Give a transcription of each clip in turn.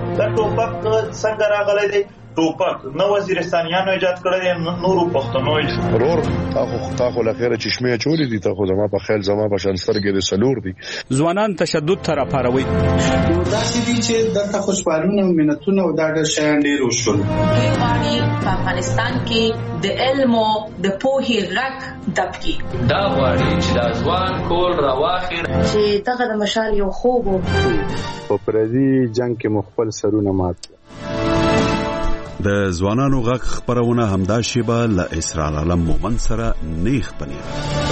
دا ټوپک څنګه راغلی دی؟ ټوپک نو وزیرستانیانو ایجاد کړی دی، نورو پښتنو ورور تاخو لخيره چشمه چولې دي، تاخو زما په خیال زما په شان سترګې د سلور دي. ځوانان تشدد تر پاروي دا چې دي چې دغه خوشحالونه او منتونه او دا د شیان ډیر وشول. غواړي په افغانستان کې د علم او د پوهې غږ دبکي. دا غواړي چې د ځوان کول راواخیر چې دغه د مشال یو خوب په پردي جنگ کې مخبل سرونه مات. د ځوانانو غږ خبرونه همدا شیبه له اسرار عالم مومن سره نیخ پنیر.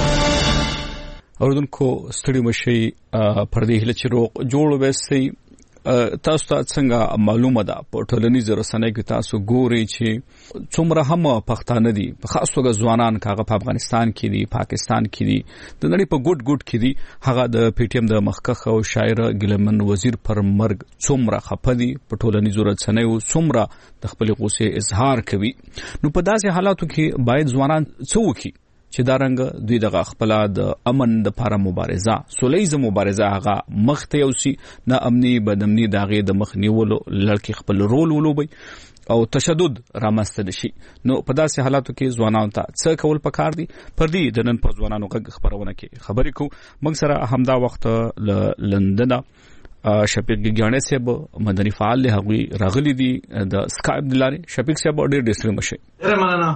اوردونکو ستړي مشي پردي هله چې روغ جوړ وسي. تاسو ته څنګه معلومه ده په ټولنیزو رسنیو کې تاسو ګوري چې څومره هم پښتانه دي، په خاص توګه ځوانان کاغه په افغانستان کې دي، پاکستان کې دي، د نړۍ په ګډ کې دي. هغه د پی ټی ایم د مخکخ او شاعر ګیلمن وزیر پر مرګ څومره خپدي، په ټولنیزو رسنیو څومره د خپل غوسه اظهار کوي. نو په داسې حالاتو کې باید ځوانان څه وکړي چې دا رنګ دوی دغه خپل د امن د لپاره مبارزه، سولهیزه مبارزه هغه مخته یوسي، نه امني بدامني داغه د مخ نیولو لړکی خپل رول ولوبي او تشدد رامنځته نشي. نو په داسې حالاتو کې ځوانانو ته څه کول پکار دي؟ پر دې د نن په ځوانانو غږ خبرونه کې خبرې کو. موږ سره همدا وخت لندن شفیق ګیانه صاحب مدني فعال له هغوی راغلي دي د سکایپ دلاري. شفیق صاحب ډېر ډیسټری مشه ډېر مننه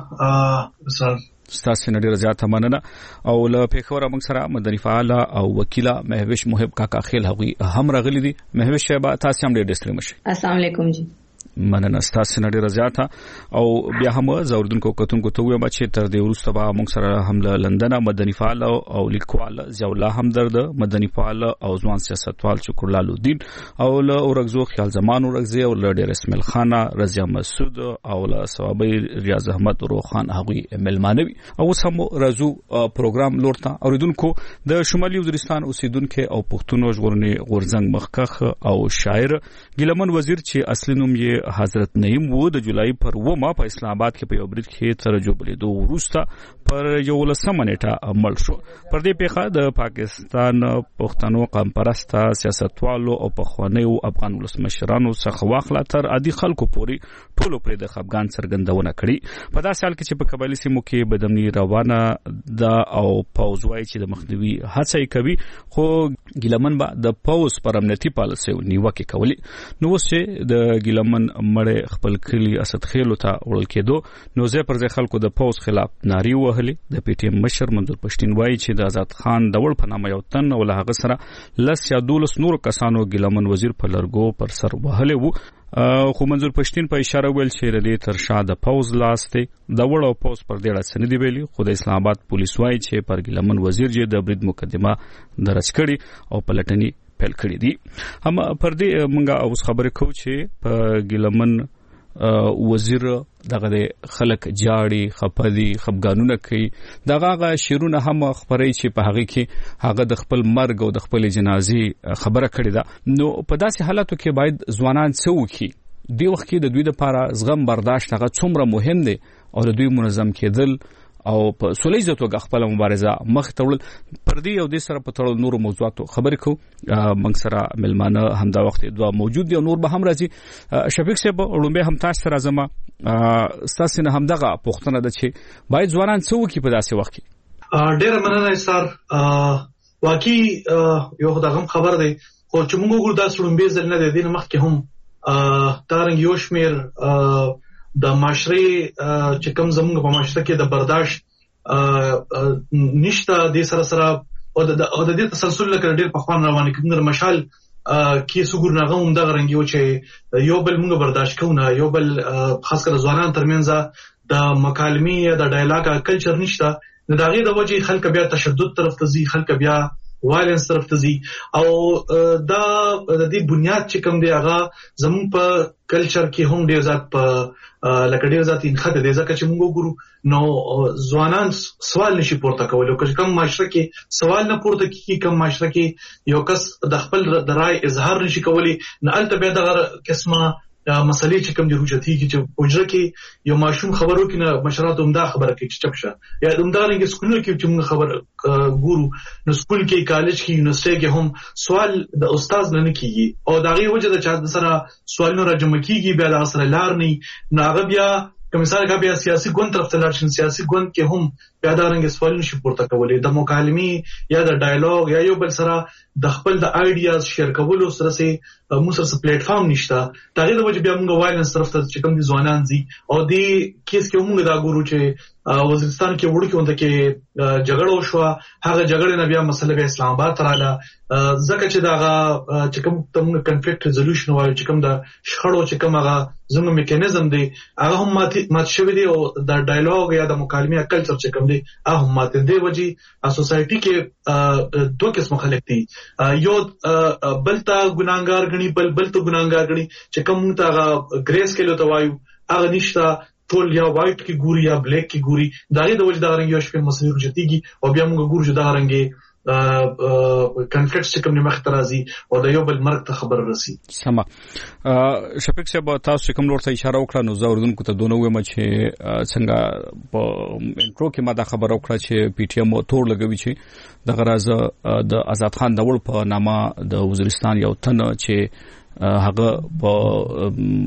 سر ستاسو نه ډیر زیات مننه. او له پیښور موږ سره مدني فعال او وکیل مهوش محب کاکا خیل هغوی هم راغلي دي. مهوش صاحب تاسو هم ډیر ډیسټری مشه. السلام علیکم جی. مننه ستاسو نه ډیر زیات. او بیا هم زوردونکو کتونکو ته وایم چې تر دې وروسته به موږ سره هم له لندن مدني فعال او لیکوال ضیاء الله همدرد، مدني فعال او ځوان سیاستوال شکرلال الدین، او له اورغزو خیال زمان اورغزي، او له ډیر اسماعیل خان، رضیا مسعود، او له ثوابي ریاض احمد روخان هغوی ملمانوي. او سم رازو پروګرام لورته اوریدونکو د شمالي وزیرستان اوسیدونکو او پښتون ژغورنې غورځنګ مخکخ او شاعر ګیلمن وزیر چې اصلي نوم یې حضرت نعیم وو، د جولای پر 9 په اسلام آباد کې په یو برید کې تر جوړېدو وروسته پر 11 نیټه مړ شو. پر دې پیښه د پاکستان پښتنو قوم پرسته سیاستوالو او پخوانیو افغان ولسمشرانو څخه واخلا تر عادي خلکو پورې ټولو پر د خپګان څرګندونه کړې. په داسې حال کې چې په قبایلی سیمو کې بدامني روانه ده او پوز وایي چې د مخنیوي هڅه کوي، خو ګیلمن به د پوز پر امنیتي پالیسۍ نیوکه کوي. نو چې د ګیلمن مړ خپل کلی اسد خیلو ته وړل کېدو، نو زه پر ځای خلکو د پوز خلاف ناری وهلي. د پی ټی ایم مشر منظور پښتین وایي چې د آزاد خان د وړ په نامه یو تن او له هغه سره 10 یا 12 نور کسانو ګیلمن وزیر په لرګو پر سر وهلي وو. خو منظور پښتین په اشاره ویل چې ردی تر شاده پوز لاسته د وړ او پوز پر ډېر سندې ویلي. خو د اسلام آباد پولیس وایي چې پر ګیلمن وزیر چې د برید مقدمه درج کړي او پلټنې پیل کړې دي. هم پر دې موږ اوس خبرې کوو چې په ګیلمن وزیر دغه خلک جاړي، خپدي، خپګانونه کوي. دغه شیرونه هم خبرې چې په هغه کې هغه د خپل مرګ او د خپل جنازې خبره کړې ده. نو په داسې حالاتو کې باید ځوانان څه وکړي؟ دی وخت کې د دوی لپاره زغم برداشت هغه څومره مهم دی او د دوی منظم کېدل او په سولهیزه توګه خپل مبارزه مخ ته وړل. پر دې او د سره په تړل نور موضوعاتو خبرې کوو. موږ سره ملمانه همدا وخت دوه موجود دي او نور به هم راځي. شفیق صاحب لومبه هم تاسو سره زما تاسو نه هم دغه پوښتنه ده چې باید ځوانان څه وکړي په داسې وخت کې. ډېر مننه سر. واقعي یو دغه خبر دی، خو چې موږ وګورو دا لومبه ځل نه دی، د مخکې هم تارنګ یو شمیر د معاشري چې کوم زموږ په معاشره کې د برداشت نشته د سره او د دې تسلسل لکه ډېر په خوان روانه کېدل مشال کې سګور نه غوم د غرنګي و چې یو بل موږ برداشت کوو، یو بل خاص کر ځوانان ترمنځ د مکالمې یا د ډایلاګ کلچر نشته. د دغه د وجې خلک بیا تشدد طرف ته ځي، خلک بیا وایلنس طرف ته ځي. او دا د دې بنیاد چې کوم دی هغه زموږ په کلچر کې هم ډېر ځات په لکه ډېر ځات انخته دي، ځکه چې موږ وګورو نو ځوانان سوال نشي پورته کولای. کوم معاشره کې سوال نه پورته کیږي، کوم معاشره کې یو کس د خپل د رائے اظهار نشي کولای، نه البته به دغه قسمه مسلې چې کوم د روجتي کې پوجره کې یو ماشوم خبرو کې نه مشرات عمده خبره کې چې چپشه یا عمده رنګ سکول کې چې موږ خبر ګورو نو سکول کې کالج کې یونیورسيټي کې هم سوال د استاد نه کیږي او دا غي وجه د چا سره سوالونه راجمع کیږي بیا د اثر لار نه هغه بیا کوم مثال کا بیا سیاسي ګوند طرف ته لاړ شي سیاسي ګوند کې هم بیا دا رنګ سوالونه شي پورته کولې د مکالمې یا د ډایالوګ یا یو بل سره د خپل د آیډیاز شیر کولو سره سه موږ سره پلیټ فارم نشته دا غي د وجه بیا موږ وایلنس طرف ته چې کوم دي ځوانان دي او د کیس کې موږ دا ګورو چې وزیرستان کې وړو کې ونده کې جګړه وشو هغه جګړه نه بیا مسله به اسلام آباد تراله ځکه چې دا چې کوم تم کنفلیکټ ریزولوشن وایي چې کوم د شخړو چې کوم هغه زموږ میکانیزم دی هغه هم مات شوی دی او د ډایالوګ یا د مکالمې کلچر چې کوم دی هغه مات دی وجه سوسايټي کې دوه قسم خلک دي یو بلتا ګناګار غني بلته ګناګار غني چې کوم ته ګریس کېلو ته وایو هغه نشته ټول یا وایټ کې ګوري یا بلیک کې ګوري دغه د وجه دا رنګ یو شپه مسلې رجتيږي او بیا موږ ګورو چې دا رنګ کنفلیکټ چې کوم نه مخترازي او د یو بل مرګ ته خبر رسي سما شفیق صاحب تاسو کوم لور ته اشاره وکړه نو زوردون کو ته دونه وې چې څنګه په انټرو کې ما دا خبر وکړه چې پی ټی ایم تور لګوي چې د غراز د آزاد خان دول په نامه د وزیرستان یو تن چې هغه په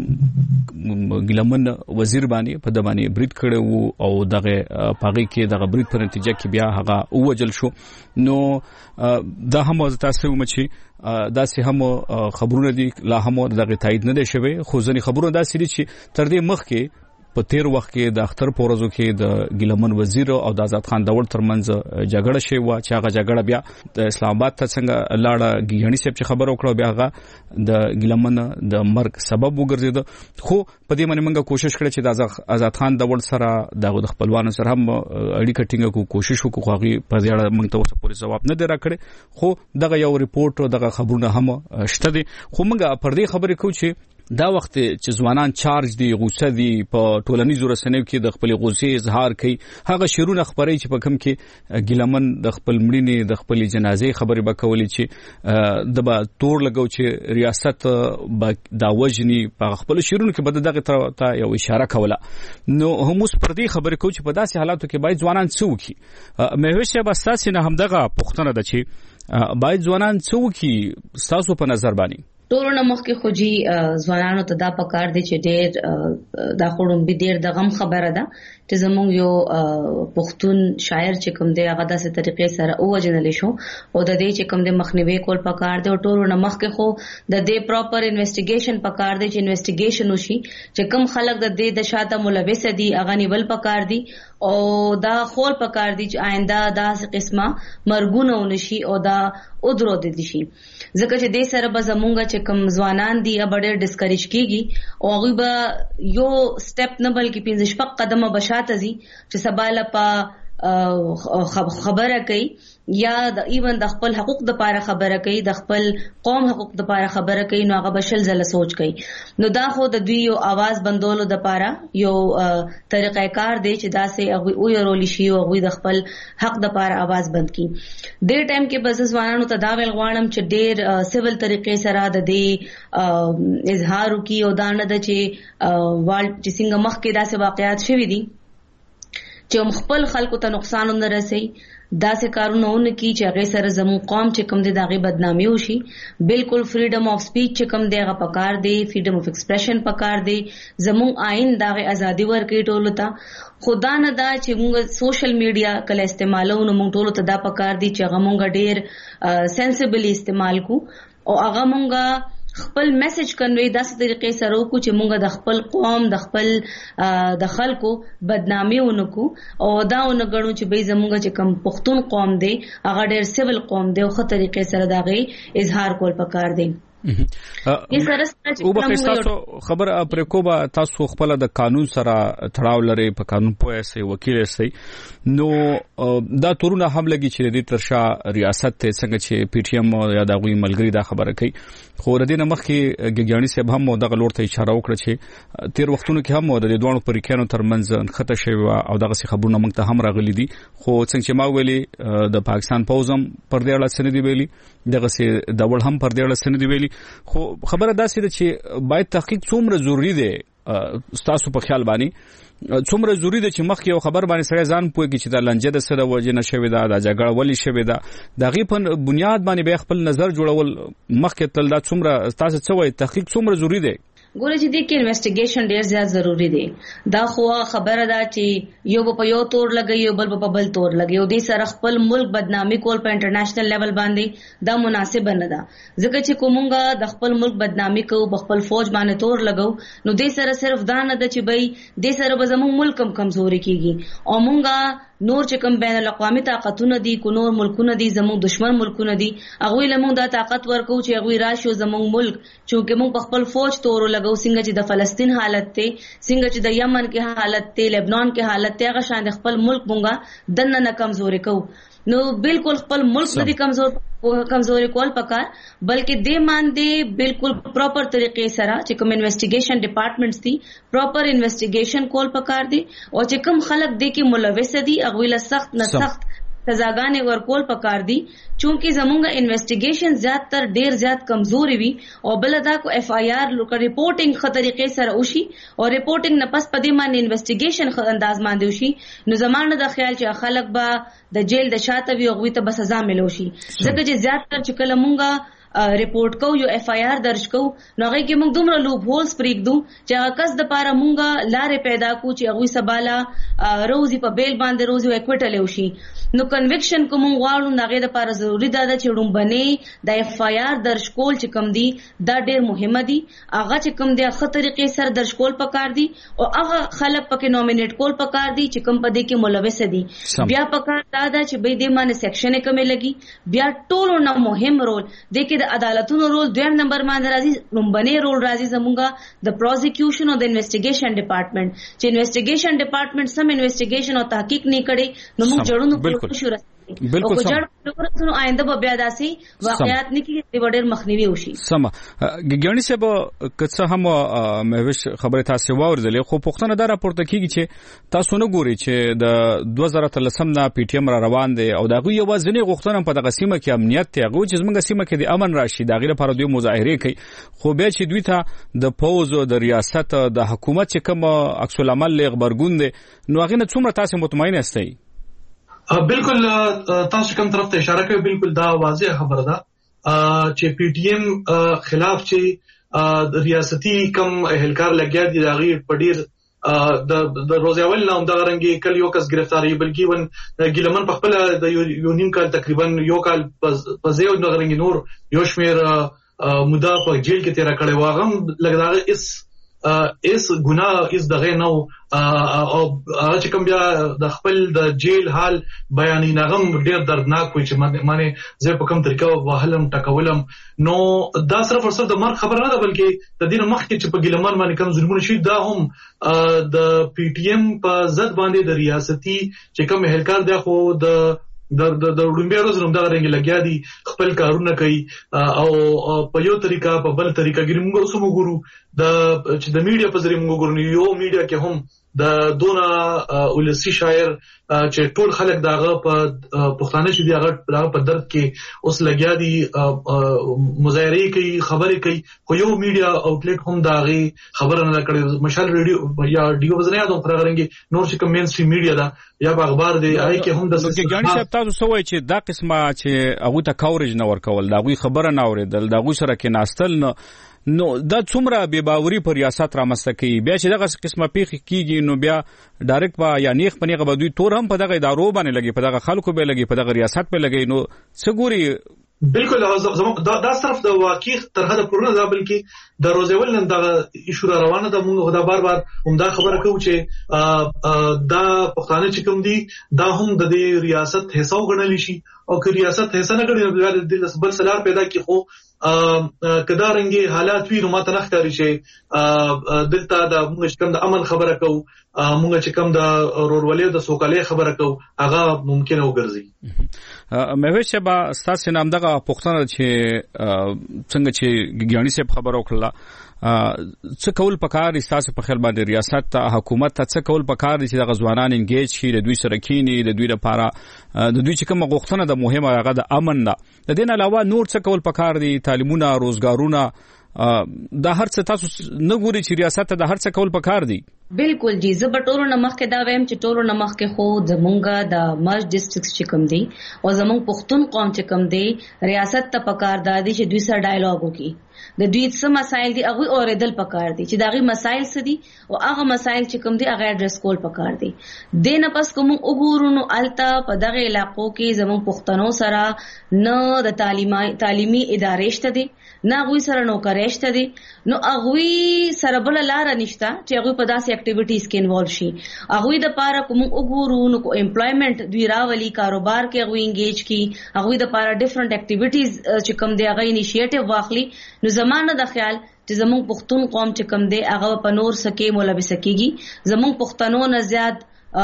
ګلمن وزیر باندې په د باندې برید کړو او دغه پاغي کې دغه برید په نتیجه کې بیا هغه اوجل شو نو دا هم تاسو هم چې دا سه هم خبرونه دي لا هم دغه تایید نه دي شوی خو ځنی خبرونه دا سړي چې تر دې مخ کې په تیر وخت کې د اختر پورزو کې د ګلمن وزیر او د آزاد خان دول ترمنځ جګړه شوی و چې هغه جګړه بیا د اسلام آباد ته څنګه لاړه ګیانی صاحب چې خبر وکړو بیا هغه د ګلمن د مرګ سبب وګرځید خو په دې باندې موږ کوشش کړې چې د آزاد خان دول سره د خپلوانو سره هم اړیکه ټینګه کو کوشش وکړو خو هغه په دې اړه موږ ته اوس پوره جواب نه دی راکړی خو دغه یو ریپورت دغه خبرونه هم شته دي خو موږ پر دې خبرې کوو چې دا وخت چې ځوانان چارج دي غوسه دي په ټولنیزو رسنیو کې د خپل غوسې اظهار کوي هغه شیرونه خبري چې په کوم کې ګلمن د خپل مړینې د خپل جنازې خبرې وکولې چې د با تور لګو چې ریاست دا وجني په خپل شیرونه کې بد دغه ته یو اشاره کوله نو هم اوس پر دې خبرې کوي چې په داسې حالاتو کې باید ځوانان څوکي مې وشه بس تاسو نه هم دغه پوښتنه ده چې باید ځوانان څوکي تاسو په نظر باندې ټولنه مخکې خو جی ځوانانو ته دا پکار دي چې ډېر دا خورم به ډېر د غم خبره ده چې زموږ یو پښتون شاعر چې کوم دی هغه داسې طریقې سره اوجنل شو او د دې چې کوم دی مخنیوي کول پکار دی او ټولنه مخکې خو د دې پراپر انویسټیګیشن پکار دی چې انویسټیګیشن وشي چې کوم خلک د دې د شاته ملوث دي هغه نیول پکار دي او دا خول پکار دي چې آینده داسې قسمه مرګونه ونشي او دا ودرو دي شي ځکه چې دې سره به زمونږ چې کوم ځوانان دي ډېر ډیسکریج کیږي او هغه به یو سټپ نه بلکې 15 قدمه بشاته زی چې سباله په خبره کوي یا د ایون د خپل حقوق د پاره خبره کوي د خپل قوم حقوق د پاره خبره کوي نو هغه بشل زله سوچ کوي نو دا خو د دوی یو आवाज بندولو د پاره یو طریقې کار دی چې دا سه هغه او یو رول شي او هغه د خپل حق د پاره आवाज بند کی د ټایم کې بس ځوانانو ته دا ویل غواړم چې ډېر سیول طریقې سره د دې اظهار کی او دا نه د چې والد چې څنګه مخ کې داسې واقعیات شوي دي چې خپل خلکو ته نقصان نه رسي داسې کارونه ونکي چې هغه سره زموږ قوم چې کوم دي دغه بدنامي وشي بالکل فریډم اف سپیچ چې کوم دی هغه پکار دی فریډم اف ایکسپریشن پکار دی زموږ آئین دغه ازادي ورکړي ټولو ته خدا نه دا چې موږ سوشل میډیا کله استعمالو نو موږ ټولو ته دا پکار دی چې هغه موږ ډېر سنسیبلی استعمال کو او هغه موږ خپل میسج کنوي داسې طریقې سره وکړو چې موږ د خپل قوم د خپل د خلکو بدنامي ونکو او دا ونګړو چې به زموږ چې کم پښتون قوم دی هغه ډېر سیول قوم دی او خو طریقې سره داغه اظهار کول پکار دی او به تاسو خبر پر کوبه تاسو خپل د قانون سره تړاو لري په قانون پوهه سي وکیل سي نو دا تورونه هم لګي چې د ترشا ریاست ته څنګه چې پی ټی ایم یا د غوي ملګری دا خبره کوي خو ردی نه مخکې ګګیانی صاحب هم دغه لور ته اشاره وکړه چې تیر وختونو کې هم د دوه پریکانو ترمنځ خطه شوی او دغه څه خبرونه موږ ته هم راغلي دي خو څنګه چې ما ویلي د پاکستان پوزم پر دې اړه سندې ویلي دغه سي د وړ هم پر دې سند ویلي خو خبره دا سي چې باید تحقیق څومره ضروری دی تاسو په خیال باندې څومره ضروری دی چې مخکې یو خبر باندې سره ځان پوهیږي چې د لنجه د سره وجه نشوي دا د جګړه ولې شوي دا د غي په بنیاد باندې به خپل نظر جوړول مخکې تل دا څومره تاسو څه وایي تحقیق څومره ضروری دی ګورې چې د کې انویسټیګیشن ډیر زیات ضروری دی دا خو خبره ده چې یو په یو تور لګي یو بل په بل تور لګي او د سره خپل ملک بدنامي کول په انټرنیشنل لیول باندې دا مناسب نه ده ځکه چې کومګه د خپل ملک بدنامي کوو په خپل فوج باندې تور لګو نو د سره صرف دا نه ده چې بای د سره به زموږ ملک کمزوري کیږي او مونږه نور چې کوم بین الاقوامي طاقتونه دي کو نور ملکونه دي زموږ دشمن ملکونه دي هغه لمون دا طاقت ورکو چې هغه راشي زموږ ملک چې موږ په خپل فوج تور لګو څنګه چې د فلسطین حالت ته څنګه چې د یمن کې حالت ته لبنان کې حالت ته هغه شان خپل ملک مونږه دنه نه کمزوري کو نو بالکل خپل ملک نه کمزوري کول پکار بلکې د باندې بالکل پراپر طریقې سره چې کوم انویسټیګیشن ډپارټمنټس دي پراپر انویسټیګیشن کول پکار دي او چې کوم خلک دي کې ملوث دي هغه له سخت نه سخت سزاګانې ورکول پکار دي چونکی زمونږه انویسټیګیشن زیات تر ډیر زیات کمزوري وي او بل دا کو اف آی آر لوکه ریپورټینګ خ طریقې سره وشي او ریپورټینګ نه پس پدې باندې انویسټیګیشن خ انداز باندې وشي نو زمانه د خیال چې خلک به د جیل د شاته وي او غوي ته بس سزا ملو شي ځکه چې زیات تر چې کله مونږه ریپورټ کو یو اف آی آر درج کو نو هغه کې موږ دومره لوب هولز پریږدو چې هغه کس د پاره مونږه لارې پیدا کو چې هغه سباله روزي په بیل باندې روزي اکوټل وشي نو کنویکشن کوم غواړو هغه د پاره ضروری ده چې رومبني د اف آی آر درج کول چې کوم دي دا ډیر مهمه دي هغه چې کوم دي خطر طریقې سره درج کول پکار دي او هغه خلک پکې نومینیټ کول پکار دي چې کوم پدې کې ملوث دي بیا پکار دا چې به دې باندې سیکشن کمې لګي بیا ټولو نه مهم رول د کې عدالتونو رول دویم نمبر باندې راځي لومبني رول راځي زموږه د پروزیکیوشن او د انویسټیګیشن ډپارټمنټ چې انویسټیګیشن ډپارټمنټ سم انویسټیګیشن او تحقیق نه کړي نو موږ جوړونو شروع بالکل سم آینده به بیا داسي واقعیت نه کیږي د ډېر مخنیوي وشي سم ګګیانی صاحب کڅه هم مهوش خبره تاسو واوریدلې خو پښتنه دا راپورته کیږي چې تاسو نه ګوري چې د 2013 نه پی ټی ایم را روان دي او دغه یو ځنې غوښتنه په دغه سیمه کې امنیت ته غو چې زموږ سیمه کې د امن راشي دغه لپاره دوی مظاهره کوي خو بیا چې دوی ته د پوز او د ریاست د حکومت چې کوم عکس العمل لغبرګون دي نو هغه نه څومره تاسو مطمئن یاستئ بالکل تاسو کوم طرف ته اشاره کوي بالکل دا واضح خبره ده چې پی ټی ایم خلاف چې ریاستي کم اهلکار لګیا دي داغي پډیر د روزاول نام دا رنګي کل یو کس گرفتاری بلکې ون ګلمن په خپل د یو نیم کال تقریبا یو کال په زیو د رنګي نور یو شمیر مودا په جیل کې تیر کړي واغم لګداغه اس ګناه اس دغه نو او چې کوم بیا د خپل د جیل حال بیانې نغم ډیر دردناک وي چې معنی زه په کوم طریقه وهلم ټکولم نو دا صرف ورسره د مرګ خبر نه ده بلکې د دین مخکې چې په ګلمان باندې کوم ظلمونه شي دا هم د پی ټی ایم په ضد باندې د ریاستي چې کوم اهلکار دی خو د وړاندې روزنوم دا رنګ لګیا دي خپل کارونه کوي او په یو طریقه په بل طریقه ګریم موږ اوس موږ ګورو چې د میډیا په ذریعہ موږ ګورو یو میډیا کې هم د دونه ولسی شاعر چې ټول خلک داغه په پښتانه چې داغه په درد کې اوس لګیا دي مظاهره کوي خبرې کوي خو یو میډیا اوټلیټ هم داغه خبره نه کړي مشال ریډیو یا ډیو وزنه یادو پر غرنګي نور چې کوم مین سټریم میډیا دا یا اخبار دی آی کې هم د ګګانی صاحب تاسو سوي چې دا قسمه چې هغه ته کاورج نه ورکول دا غوي خبره نه اوریدل دا غوي سره کې ناستل نو دا څومره بے باوري پر ریاست را مستکی بیا چې دغه قسمه پیخ کیږي نو بیا ډایرکټ با یا نیخ پنیغه بدوی تور هم په دغه ادارو باندې لګي په دغه خلکو به لګي په دغه ریاست په لګي نو څګوري بالکل دا صرف د واقع تر حد پورې نه بلکې د روزول نن دا ایشو روانه ده موږ دا بار همدا خبره کوو چې دا پښتانه چې کوم دي دا هم د دې ریاست حصہ وګڼل شي او که ریاست حصہ نه ګڼل د بل سلار پیدا کی خو کدارنګي حالات وی نو ماته نه ښکاري چې دلته د موږ کوم د امن خبره کوو موږ چې کوم د رورولې د سوکالۍ خبره کوو هغه ممکن وګرځي. مې چې با تاسو نام دغه پښتنه چې څنګه چې ګیانی صاحب خبر وکړه څه کول پکار تاسو په خیال باندې ریاست ته حکومت ته څه کول پکار دي چې د غزوانان انګیج شي د دوی سره کینی د دوی لپاره د دوی چې کوم غوښتنه د مهمه هغه د امن ده د دین علاوه نور څه کول پکار دي تعلیمونه روزګارونه دا هر څه تاسو نه ګوري چې ریاست ته د هر څه کول پکار دي. بالکل جی زه په ټولو نمخ کې دا وایم چې ټولو نمخ کې خو زمونږه د مرج ډیسټریکټ چې کوم دي او زمونږ پښتون قوم چې کوم دي ریاست ته پکار دادي چې دوی سره ډایالوګ وکړي د دوی څه مسایل دي هغه اوریدل پکار دي چې داغي مسایل څه دي او هغه مسایل چې کوم دي هغه اډریس کول پکار دي. دینه پس کوم وګورونو التا په دغه علاقو کې زمونږ پښتنو سره نه د تعلیمي ادارې شته دي نه غوي سره نوکریشته دي نو هغه سره بل لار نشته چې هغه په داسې اکټیویټیز کې انوالو شي. هغه د پاره کوم وګورونو کو امپلایمنت دوی راولي کاروبار کې هغه انګیج کی هغه د پاره ډیفرنٹ اکټیویټیز چې کوم دی هغه انیشیټیو واخلي نو زمانه د خیال چې زمونږ پښتون قوم چې کوم دی هغه په نور سکه مولبي سکیږي. زمونږ پښتنو نه زیات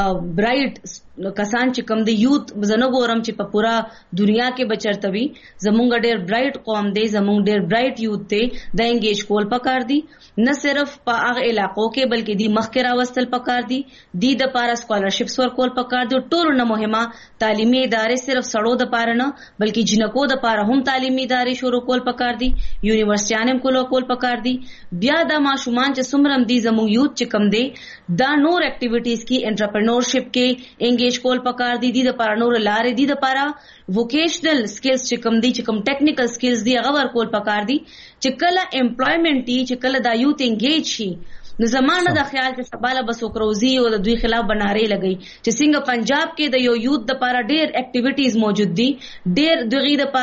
برایټ کسان چې کوم دی یوت زنه ګورم چې په پورا دنیا کې بچرتوي زمونږ ډېر برایټ قوم دی زمونږ ډېر برایټ یوت دی د انګیج کول پکار دي نه صرف په هغه علاقو کې بلکې دی مخکې راوستل پکار دي د پاره سکالرشپس ورکول پکار دي ټول نه مهمه تعلیمي ادارې صرف سړو د پاره نه بلکې جنکو د پاره هم تعلیمي ادارې شروع کول پکار دي یونیورسيټیانم کول پکار دي. بیا د ماشومان چې سمرم دي زمونږ یوت چې کوم دی دا نور اکټیویټیز کې انټرپرنورشپ کې انګیج کول پکار دي د لپاره نور لارې دي د لپاره ووکیشنل سکلز چې کوم دي چې کوم ټیکنیکل سکلز دي هغه ورکول پکار دي چې کله امپلایمنت دي چې کله دا یوت انګیج شي نو زمانه د خیال چې سباله بس وکروزی او د دوی خلاف بناري لګي چې څنګه پنجاب کې د یو یوت د لپاره ډېر اکټیویټیز موجود دي ډېر دغه د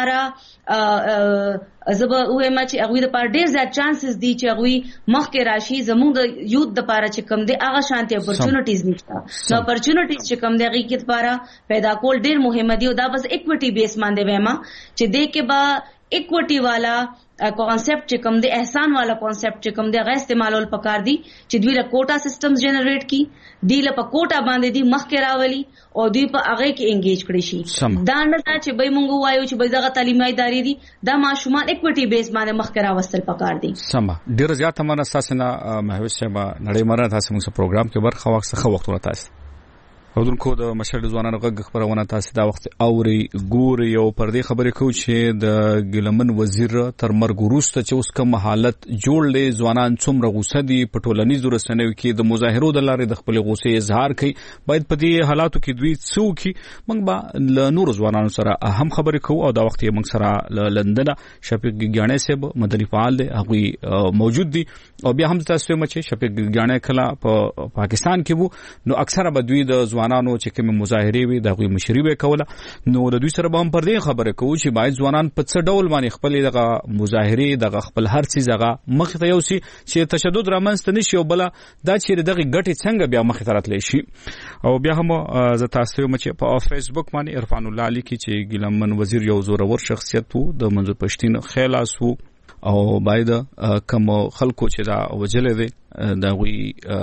لپاره زبا وې ما چې هغه د پاره ډېر زیات چانسز دي چې هغه مخکې راشي زموږ د یوت د پاره چې کم دي هغه شانتي اپورچونټیز نشته نو اپورچونټیز چې کم دي هغه کې لپاره پیدا کول ډېر مهم دي او دا بس اکوټي بیس باندې وېما چې دې کې با اکوټي والا کانسپټ چې کوم دی احسان والا کانسپټ چې کوم دی هغه استعمالول پکار دي چې دوی له کوټا سیستمز جنریټ کی دی له په کوټا باندې دی مخکې راولي او دوی په هغه کې انګیج کړي شي. دا نه چې به مونږ وایو چې به دغه تعلیمي ادارې دي دا ماشومان اکوټي بیس باندې مخکې راوستل پکار دي. سم ډیر زیات مننه تاسو نه مهوش صاحب نړۍ مراد تاسو موږ پروګرام کې برخه واخیسته وختونه تاسو اودونکو د مشر ځوانانو غږ خبرونه تاسو دا وخت اوري ګوري او پر دې خبرې کوي چې د ګلمن وزیر تر مرګ وروسته چې اوس کوم حالت جوړلې ځوانان څومره غوسه دي په ټولنیزو رسنیو کې د مظاهرو د لارې د خپل غوسې اظهار کوي باید په دې حالاتو کې دوی څوکي موږ به ل نور ځوانانو سره اهم خبرې کوو او دا وخت یې موږ سره لندن شفیق ګیانی صاحب مدني فعال دی هغه موجود دي او بیا هم تاسو چې شفیق ګیانی کله په پاکستان کې وو نو اکثره به دوی د ځوانانو چې کوم مظاهره وي دغه مشري به کوله نو د دوی سره به هم پر دې خبره کوو چې باید ځوانان په څه ډول باندې خپل دغه مظاهره دغه خپل هر څه دغه مخ ته یو سي چې تشدد رامنځته نشي او بل دا چې دغه ګټي څنګه بیا مخ ته راتلی شي. او بیا هم ز تاسو چې په فیسبوک باندې عرفان الله علی کې چې ګلمن وزیر یو زورور شخصیت وو د منظور پښتين خیلاس وو او باید کوم خلکو چې دا وجلې دي دا وی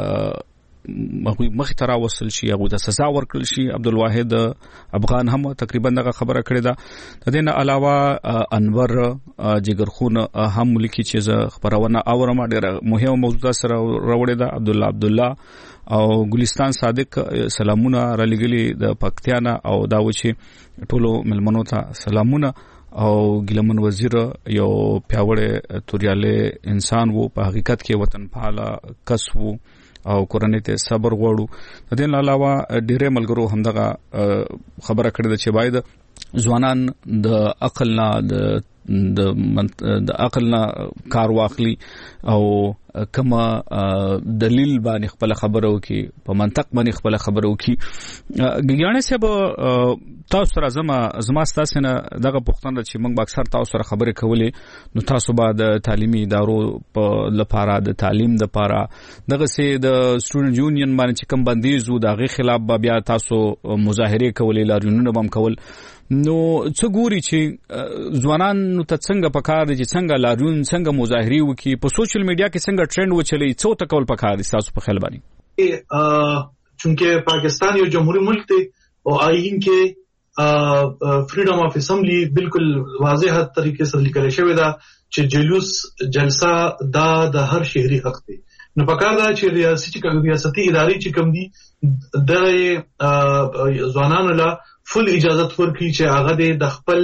مخې مخترا وصل شي هغه د سزا ورکړل شي. عبدالواحد افغان هم تقریبا دغه خبره کړې ده. د دې نه علاوه انور جګرخون هم لیکي چې خبرونه اورم ډیره مهمه موضوع سره راوړې ده. عبد الله او ګلستان صادق سلامونه را لګلي د پکتیانا او دا و چې ټولو ملمنو ته سلامونه او ګلمن وزیر یو پیاوړی توریاله انسان وو په حقیقت کې وطن پاله کس وو او کورنۍ ته صبر غوړو. د دې علاوه ډېرې ملګرو همدغه خبره کړې ده چې باید ځوانان د عقل نه د عقل نه کار واخلي او کوم دلیل باندې خپل خبرو کې په منطق باندې خپل خبرو کې ګیانه صاحب تاسو سره زما تاسو نه دغه پوښتنه چې موږ اکثر تاسو سره خبرې کولې نو تاسو بعد تعلیمي ادارو په لپاره د تعلیم د لپاره دغه سي د سټوډنټ یونین باندې چې کوم بندیزو دغه خلاف بیا تاسو مظاهره کولې لاریونونه بم کول نو څه ګوري چې ځوانان نو ته څنګه پکار دي چې څنګه لاریون څنګه مظاهره وکي په سوشل میډیا کې څنګه ټرند وچلي څو تکول پکار دي تاسو په خیال باندې چونکه پاکستان یو جمهوریت ملک دی او آئین کې freedom of assembly बिल्कुल वाज़ेह तरीके से लिखल शوی دا چې جلوس جلسه دا د هر شهري حق دی نو پکار دا چې ریاستي ادارې چې کوم دي د ځوانانو لا فل اجازه ورکړي چې هغه د خپل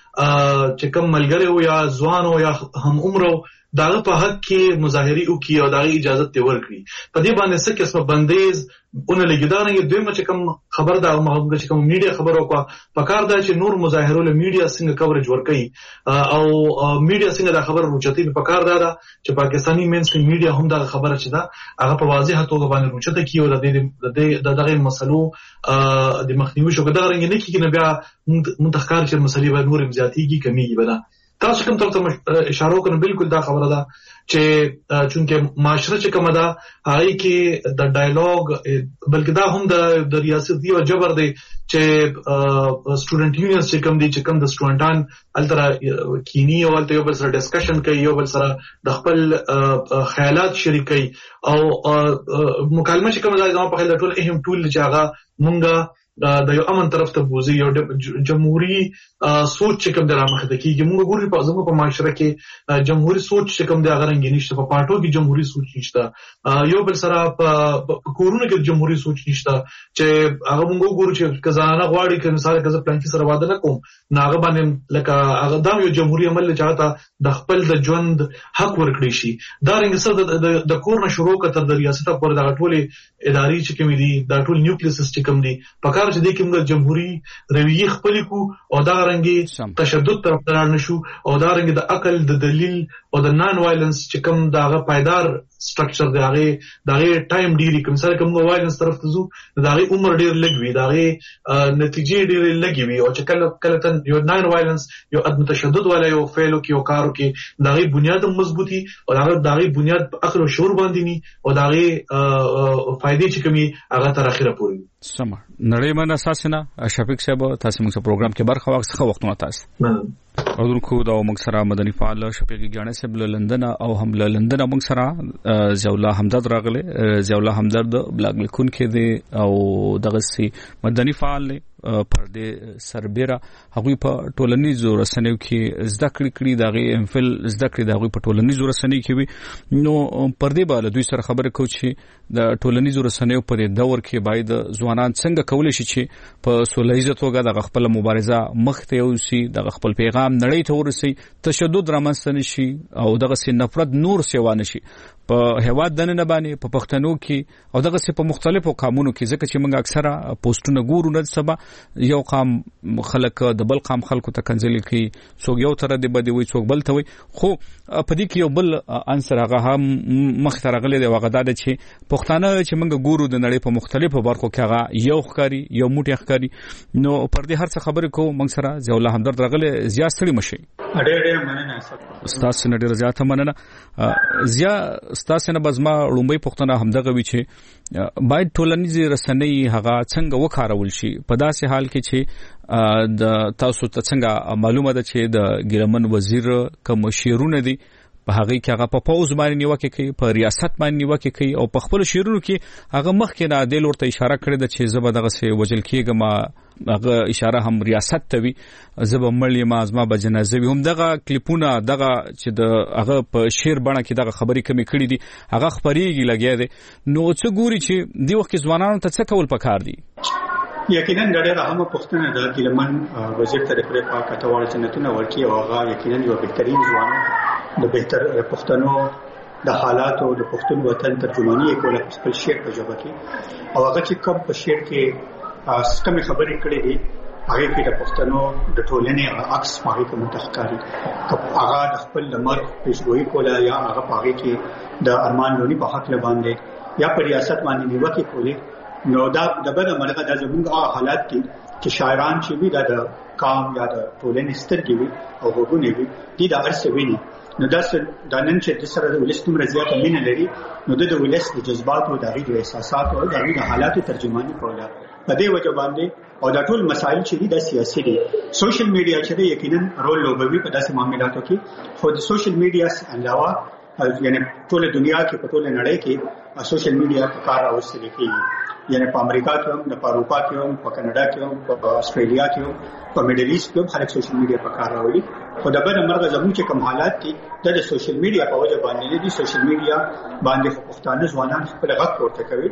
چې کوم ملګری او یا ځوان او یا هم عمر داغه په حق کې مظاهره وکي او داغه اجازه ته ورکړي په دې باندې څه قسمه بندیز اون لګیدانه یې دوی چې کوم خبر دا موږ چې کوم میډیا خبرو کو پکار دا چې نور مظاهره له میډیا څنګه کوریج ورکړي او میډیا څنګه دا خبر روچتي پکار دا چې پاکستاني مینستریم میډیا هم دا خبره چې دا هغه په واضح توګه باندې روچته کیو د دغه مسلو د مخنیوي شو دا رنګ نه کیږي بیا منتخکار چې مسلې به نور زیاتېږي کمیږي بنا تاسو کوم تر اشاره وکړو بالکل دا خبره ده چې چونکه معاشره چې کومه ده هغه کې د ډایالوګ بلکې دا هم د ریاست دی او جبر دی چې سټوډنټ یونینز چې کوم دي چې کوم د سټوډنټان الترا کینی او الته یو بل سره ډسکشن کوي یو بل سره د خپل خیالات شریکي او مکالمه چې کومه ده په خپل ټول اهم ټول چې هغه مونږه د یو امن طرف ته بوزي یو جمهوریت سوچ چې کوم درامخ د کیږي موږ ګوري په ځمکه په معاشره کې جمهوریت سوچ چې کوم د غرنګ نشته په پارټو کې جمهوریت سوچ نشته یو بل سره په کورونه کې جمهوریت سوچ نشته چې هغه موږ ګورو چې کزانه غواړي چې مثال کزه پلان کې سره واده نکوم ناغه باندې لکه هغه د یو جمهوریت عمل چاته د خپل د ژوند حق ورکړي شي دا رنګ سره د کورن شروع کتر د ریاست پر د ټولې ادارې چې کوم دي د ټول نیوکلیس چې کوم دي پکار چې د کوم جمهوریت رویه خپل کو او دا رنګي تشدد طرف ته نشو او دا رنګ د عقل د دلیل او د نان وایلنس چې کوم داغه پایدار سټرکچر دی هغه ټایم ډیری کوم سره کوم وایلنس طرف ته زو داغه عمر ډیر لګوي داغه نتیجې ډیر لګوي او چې کله تن یو نان وایلنس یو عدم تشدد ولا یو فعلو کې او کارو کې داغه بنیاد مضبوطي او داغه بنیاد په عقل او شعور باندې ني او داغه فائدې چې کومي هغه تر اخره پورې سم نړۍ باندې اساسنه شفیق صاحب تاسو موږ پروګرام کې برخه واخیسته وختونه تاسو او دغه دا موږ سره مدني فعال شفیق ګیانه صاحب لندن او هم لندن موږ سره زیاءالله همدرد راغله زیاءالله همدرد بلاګ لیکون کې دي او دغه سي مدني فعال پردې سربېره هغه په ټولنیزو رسنیو کې زده کړې دغه امفل زده کړې دغه په ټولنیزو رسنیو کې وي نو پردې بالا دوی سره خبره کوي چې د ټولنیزو رسنیو په دور کې باید ځوانان څنګه کولای شي چې په سولهیزه توګه د خپل مبارزه مخ ته یوسي د خپل پیغام نړۍ ته ورسي تشدد رامنځته نشي او دغه سي نفرت نور سیوا نشي په هواد دنه باندې په پښتنو کې او دغه سي په مختلفو قامونو کې ځکه چې موږ اکثره پوسټونه ګورو نه سبا یو قام خلک د بل قام خلکو ته کنځلي کوي څوک یو تر دې بده وي څوک بل ته وي خو په دې کې یو بل عنصر هغه هم مخترغله دی وغدا د چې پښتانه چې موږ ګورو د نړۍ په مختلفو برخو کې هغه یو ښکاری یو موټی ښکاری نو پر دې هر څه خبرې کو موږ سره زیاءالله همدرد راغله زیات ستړي مشي ډېر مننه استاد سره ډېر زیات مننه زیا استاد سره بزما لومبي پښتنه همدغه وی چې باید ټولنیزې رسنۍ هغه څنګه وکارول شي په داسې حال کې چې د تاسو ته څنګه معلومه ده چې د ګرمن وزیر کوم شیرونه دي په هغه کې هغه په پوز باندې نیوکه کوي په ریاست باندې نیوکه کوي او په خپل شیرونو کې هغه مخکې نه د لورته اشاره کړې ده چې زبر دغه سي وجل کېږم هغه اشاره هم ریاست ته وي زبر مړی ما ازما به جنازه وي هم دغه کلیپونه دغه چې د هغه په شیر باندې کې دغه خبرې کمی کړې دي هغه خبرېږي لګیا دي نو څه ګوري چې دی وخت ځوانانو ته څه کول پکار دي یقینا ډېر اهمه پوښتنه ده چې لمن وزیر طرفه پاکه وړ جنتونه ورکی او هغه یقینا یو بهترین ځوان د بهتر پښتنو د حالاتو د پښتون وطن ترجمانی کوله خپل شعر په جواب کې او هغه چې کوم په شعر کې سیستم خبرې کړې دي هغه کې د پښتنو د ټولنې عکس هغه کې متخکاری هغه د خپل لمر پیشګوئی کوله یا هغه هغه کې د ارمان لونی په حق باندې یا په ریاست باندې نیوکه کولې نو دا د بل مرغه د زموږ حالات چې شاعران چې وی د قام یا د ټولنې سترګې وي او وګونې وي دي د ارسه ویني نو دا نن چې د سره د ولستم رضایت مين لري نو د ولست د جذبات او د احساسات او د حالاتو ترجمانی کوله په دې وجه باندې او دا ټول مسایل چې د سیاسي دي سوشل میډیا چې یقینا رول لوبوي په داسې معاملاتو کې خو د سوشل میډیا علاوه یعنی ټول دنیا کې په ټول نړۍ کې سوشل میډیا په کار راوستل کېږي یعنی په امریکا کې هم په اروپا کې هم په کاناډا کې هم په استرالیا کې هم په میډل ایست کې هم خلک سوشل میډیا په کار راوړي خو د بل مرغه زموږ چې کوم حالات دي د سوشل میډیا په وجه باندې دي سوشل میډیا باندې پښتانه ځوانان خپل غږ پورته کوي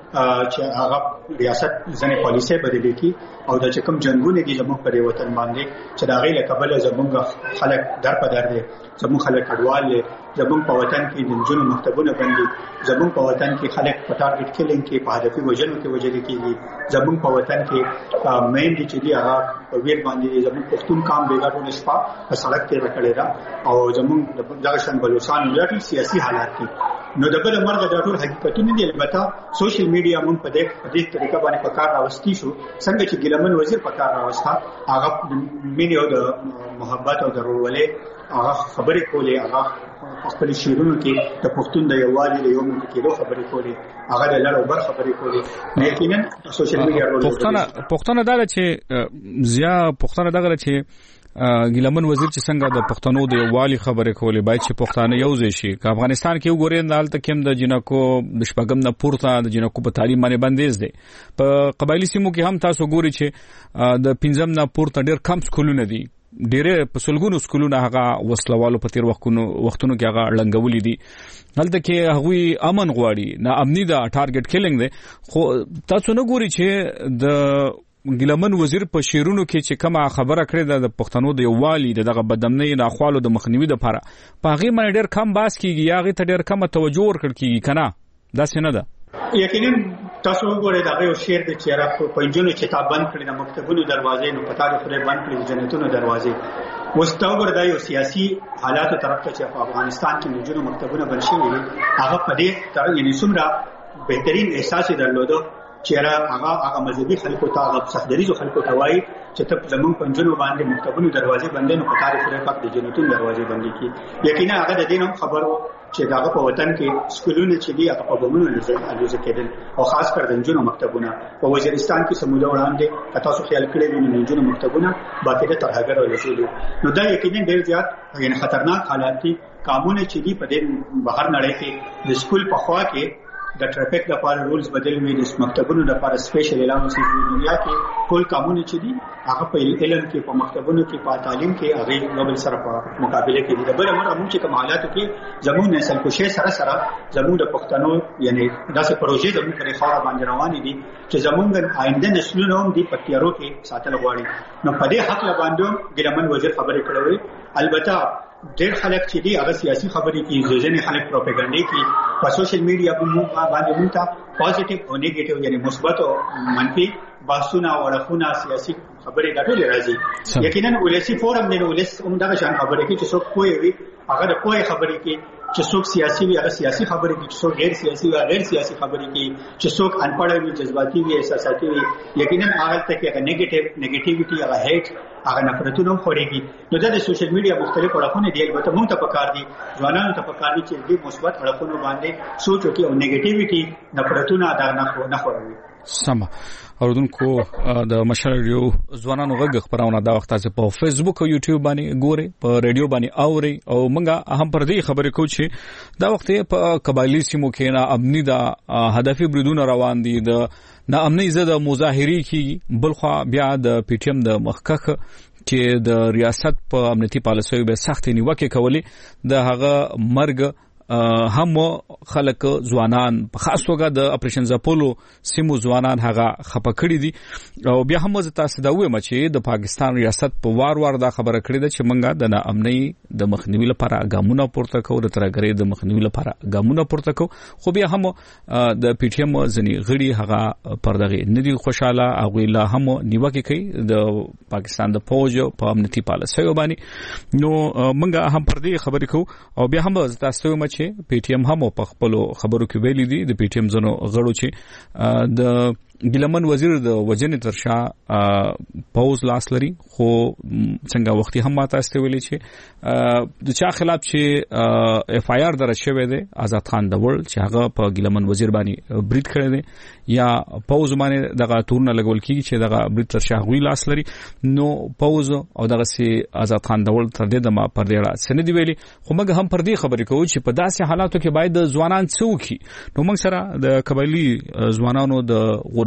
چې هغه ریاست ځنې پالیسي بدلې کی او د چکم جنگونه دي زموږ په وطن باندې چې دا غي له قبل زموږ خلک در په در دي زموږ خلک کډوال دي زموږ په وطن کې د جنونو مکتبونه بندي زموږ په وطن کې خلک په ټارګټ کیلینګ کې په هدفي وژنو کې وژل کېږي زموږ په وطن کې مین دي چې دی هغه په ویر باندې زموږ پښتون کام بیګاټو نشپا په سړک ته راکړی دا او زموږ د دغشن بلوچستان ولایت سیاسي حالات دي نو د بل مرغه د ټول حقیقتونه دي البته سوشل میډیا مونږ په دې طریقه باندې په کار راوستي شو څنګه چې ګلمن وزیر په کار راوستا هغه مینه او د محبت او د ورولې هغه خبرې کولې هغه خپل شیرونو کې د پښتون د یووالي د یو مونږ کې خبرې کولې هغه د لړ او بر خبرې کولې یقینا سوشل میډیا رول پښتون دا چې زیا پښتون دا چې ګلمن وزیر چې څنګه د پښتنو د یووالي خبرې کولې باید چې پښتانه یو ځای شي که افغانستان کې وګورئ دالته کې د جنکو د شپږم نه پورته د جنکو په تعلیم باندې بندیز دي په قبایلی سیمو کې هم تاسو ګورئ چې د پنځم نه پورته ډېر کم سکولونه دي ډېر په سلګونو سکولونه هغه وسلوالو په تیر وختونو کې هغه لنګولې دي هلته کې هغه امن غواړي نه امني دا ټارګټ کیلینګ دی خو تاسو نه ګورئ چې د ګلمن وزیر په شیرونو کې چې کومه خبره کړې ده د پښتنو د یووالي دغه بدامنۍ نه خپل د مخنیوي لپاره په هغه باندې ډېر کم باس کیږي یا هغه ته ډېر کم توجه ورکړ کیږي کنه دا څنګه ده یقینا تاسو وګورئ دا یو شعر د چیرې په پنځونو کتاب بند کړی د مکتبونو دروازې نو پتا ده فرې بند کړی جنتونو دروازې مستوبر دا یو سیاسي حالات طرف ته چې په افغانستان کې نجونو مکتبونه بند شوي هغه په دې یعنی څومره بهترین احساس درلوده چیرې هغه مذهبي خلکو ته هغه صحدریزو خلکو ته وایي چې ته زمون پنځونو باندې مکتبونو دروازې بندې نو په تاریخ لري پک د جنتون دروازې بندې کی یقینا هغه د دینم خبرو چې داغه په وطن کې سکولونه چې دی هغه په بمونو لږه کېدل او خاص کر د جنونو مکتبونه په وزیرستان کې سموده وړاندې تاسو خیال کړئ د جنونو مکتبونه باقاعده ترهګر ولې نو دا یقینا ډېر زیات یعنی خطرناک حالات دي قانون چې دی په دې بهر نړۍ کې د سکول په خوا کې د ټریفیک لپاره رولز بدل وي د مکتبونو لپاره سپیشل الاونسز په دنیا کې ټول قانون چې دي هغه په علم کې په مکتبونو کې په تعلیم کې هغه نوبل سره په مقابله کې دي د بل امر موږ چې کوم حالاتو کې زموږ نسل کوشش سره زموږ د پښتنو یعنی داسې پروژې زموږ په خاور باندې روان دي چې زموږ آینده نسلونه هم دي په تیارو کې ساتل غواړي نو په دې حق باندې ګلمن وزیر خبرې کړې البته ډېر خلک چې دي هغه سیاسي خبرې کوي ځینې خلک پروپاګاندا کوي په سوشل میډیا باندې موږ ته پوزټیو او نیگیټیو یعنی مثبت او منفي باسونه او اړخونه سیاسي خبرې ګټلې راځي یقینا ولسی فورم دی نو ولس هم دا شان خبرې کوي چې څوک کوی وي هغه د کوی خبرې کوي چې څوک سیاسي وي هغه سیاسي خبرې کوي چې څوک غیر سیاسي وي غیر سیاسي خبرې کوي چې څوک انپړ وي جذباتي وي احساساتي وي یقینا هغه ته کې هغه نیگیټیویټي هغه هیټ هغه نفرتونه خوريږي نو د سوشل میډیا مختلف اړخونه دی البته موږ ته پکار دي ځوانانو ته پکار دي چې دې مثبت اړخونو باندې سوچ وکړي او نیگیټیویټي نفرتونه دا نه خوري سم اوردونکو د مشال ریډیو ځوانانو غږ خبرونه دا وخت تاسو په فیسبوک او یوټیوب باندې ګوري په ریډیو باندې اوري او موږ هم پر دې خبرې کوو چې دا وخت په قبایلی سیمو کې نه امني دا هدفي بریدونه روان دي د نه امني زده مظاهري کیږي بلخوا بیا د پی ټی ایم د مخکخ چې د ریاست په امنیتي پالیسیو به سخت نیوکه کوي د هغه مرګ هم خلک ځوانان په خاص توګه د اپریشن زاپولو سیمو ځوانان هغه خپکړی دي او بیا هم تاسو دا وایم چې د پاکستان ریاست په وار دا خبره کړې ده چې منګه د ناامنۍ د مخنیوي لپاره ګامونه پورته کوو د ترګرې د مخنیوي لپاره ګامونه پورته کوو خو بیا هم د پی ټی ایم ځنی غړي هغه پردغه ندي خوشاله او لا هم نیوکه کوي د پاکستان د فوج په امنیتي پالیسي باندې نو منګه هم پر دې خبرې کوو او بیا هم تاسو چې پی ټی ایم هم په خپل خبرو کې ویلي دي د پی ټی ایم زنو غړو چې د ګلمن وزیر د وجنې ترشا پوز لاس لري خو څنګه وختي هم ماته استویلي چې د چا خلاف چې اف آی آر درج شوی دی آزاد خان دول چې هغه په ګلمن وزیر باندې برید کړی دی یا پوز باندې دغه تورنه لګول کیږي چې دغه برید ترشا غوي لاس لري نو پوز او دغه سي آزاد خان دول تر دې د ما پر دې سند ویلي خو موږ هم پر دې خبرې کوو چې په داسې حالاتو کې باید د ځوانان څوکي نو موږ سره د قبایلی ځوانانو د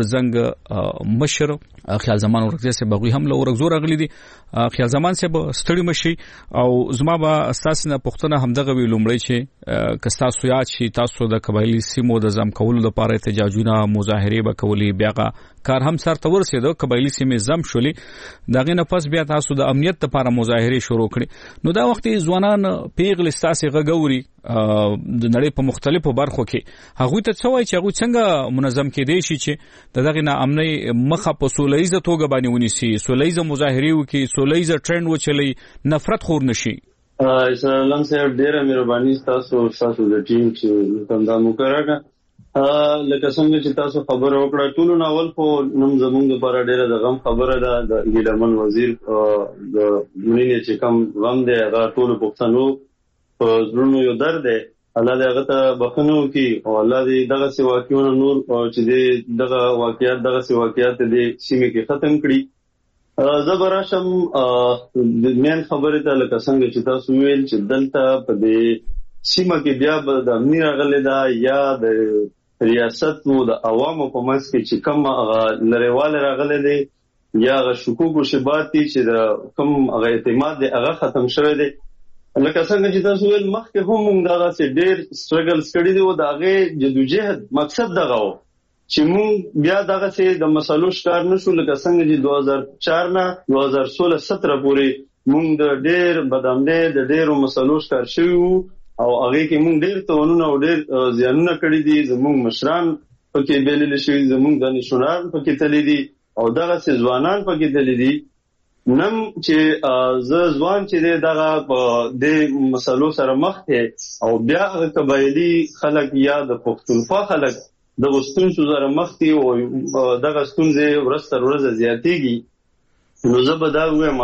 غورزنګ مشر خیال زمان ورکزی سے بغوی هم له ورکزور اغلی دي خیال زمان سے ستړي مشي او زما با اساسنه پښتنه همدغه وی لومړی چې کستا سویات شي تاسو د قبایلی سیمو د زم کولو لپاره احتجاجونه مظاهره وکولي بیاغه کار هم سر تور سیدو قبایلی سیمه زم شولې دغه نه پس بیا تاسو د امنیت لپاره مظاهره شروع کړي نو دا وخت ځوانان پیغل استاسي غګوري د نړۍ په مختلفو برخو کې هغه ته څه وایي چې هغه څنګه منظم کېدای شي چې دغه نه امنۍ مخه په سولېزه توګه باندې ونیسي سولېزه مظاهره وکي سولېزه ټرند وچلي نفرت خور نشي اسلام صاحب ډیره مهرباني تاسو د ټیم چې کوم دا مقرره لکه څنګه چې تاسو خبر وکړه ټول ناول په نوم زمونږ لپاره ډیره د غم خبره ده د ګلمن وزیر د مونږ چې کوم غم دی هغه ټول پښتنو په زړونو یو درد دی الله دې هغه ته بخنو کی او الله دې دغه سی واقعونه نور چې دغه واقعیات دې سیمه کې ختم کړي زبراشم د مین خبره ته لکه څنګه چې تاسو ویل چې دلته په دې سیمه کې بیا د امنیت غلې دا یا د ریاست مو د عوامو په منځ کې چې کوم لریواله راغلي دي یا غ شکوک او شبات چې د کوم هغه اعتماد دی هغه ختم شوی دی لکه څنګه چې تاسو ول مخکې هم موږ دغه سي ډېر سټرګلز کړی دی او دغه جدوجہد مقصد دغه و چې موږ بیا دغه سي د مسلو شکار نشو لکه څنګه چې 2004 نه 2016-17 پورې موږ د ډېر بدامنه د ډېرو مسلو شکار شوو او هغه کې موږ ډېر توانونه او ډېر زیانونه کړی دي زموږ مشران پکې بیلل شوی زموږ د نشونار پکې تللی دي او دغه سي ځوانان پکې تللی دي نن چې ځوان چې دغه د مسلو سره مخ ته او بیا قبایلی خلک یا د پښتونخوا خلک د غستون سره مخ ته او دغه ستونزې ورستر ورځ زیاتېږي نو زه به دا وایم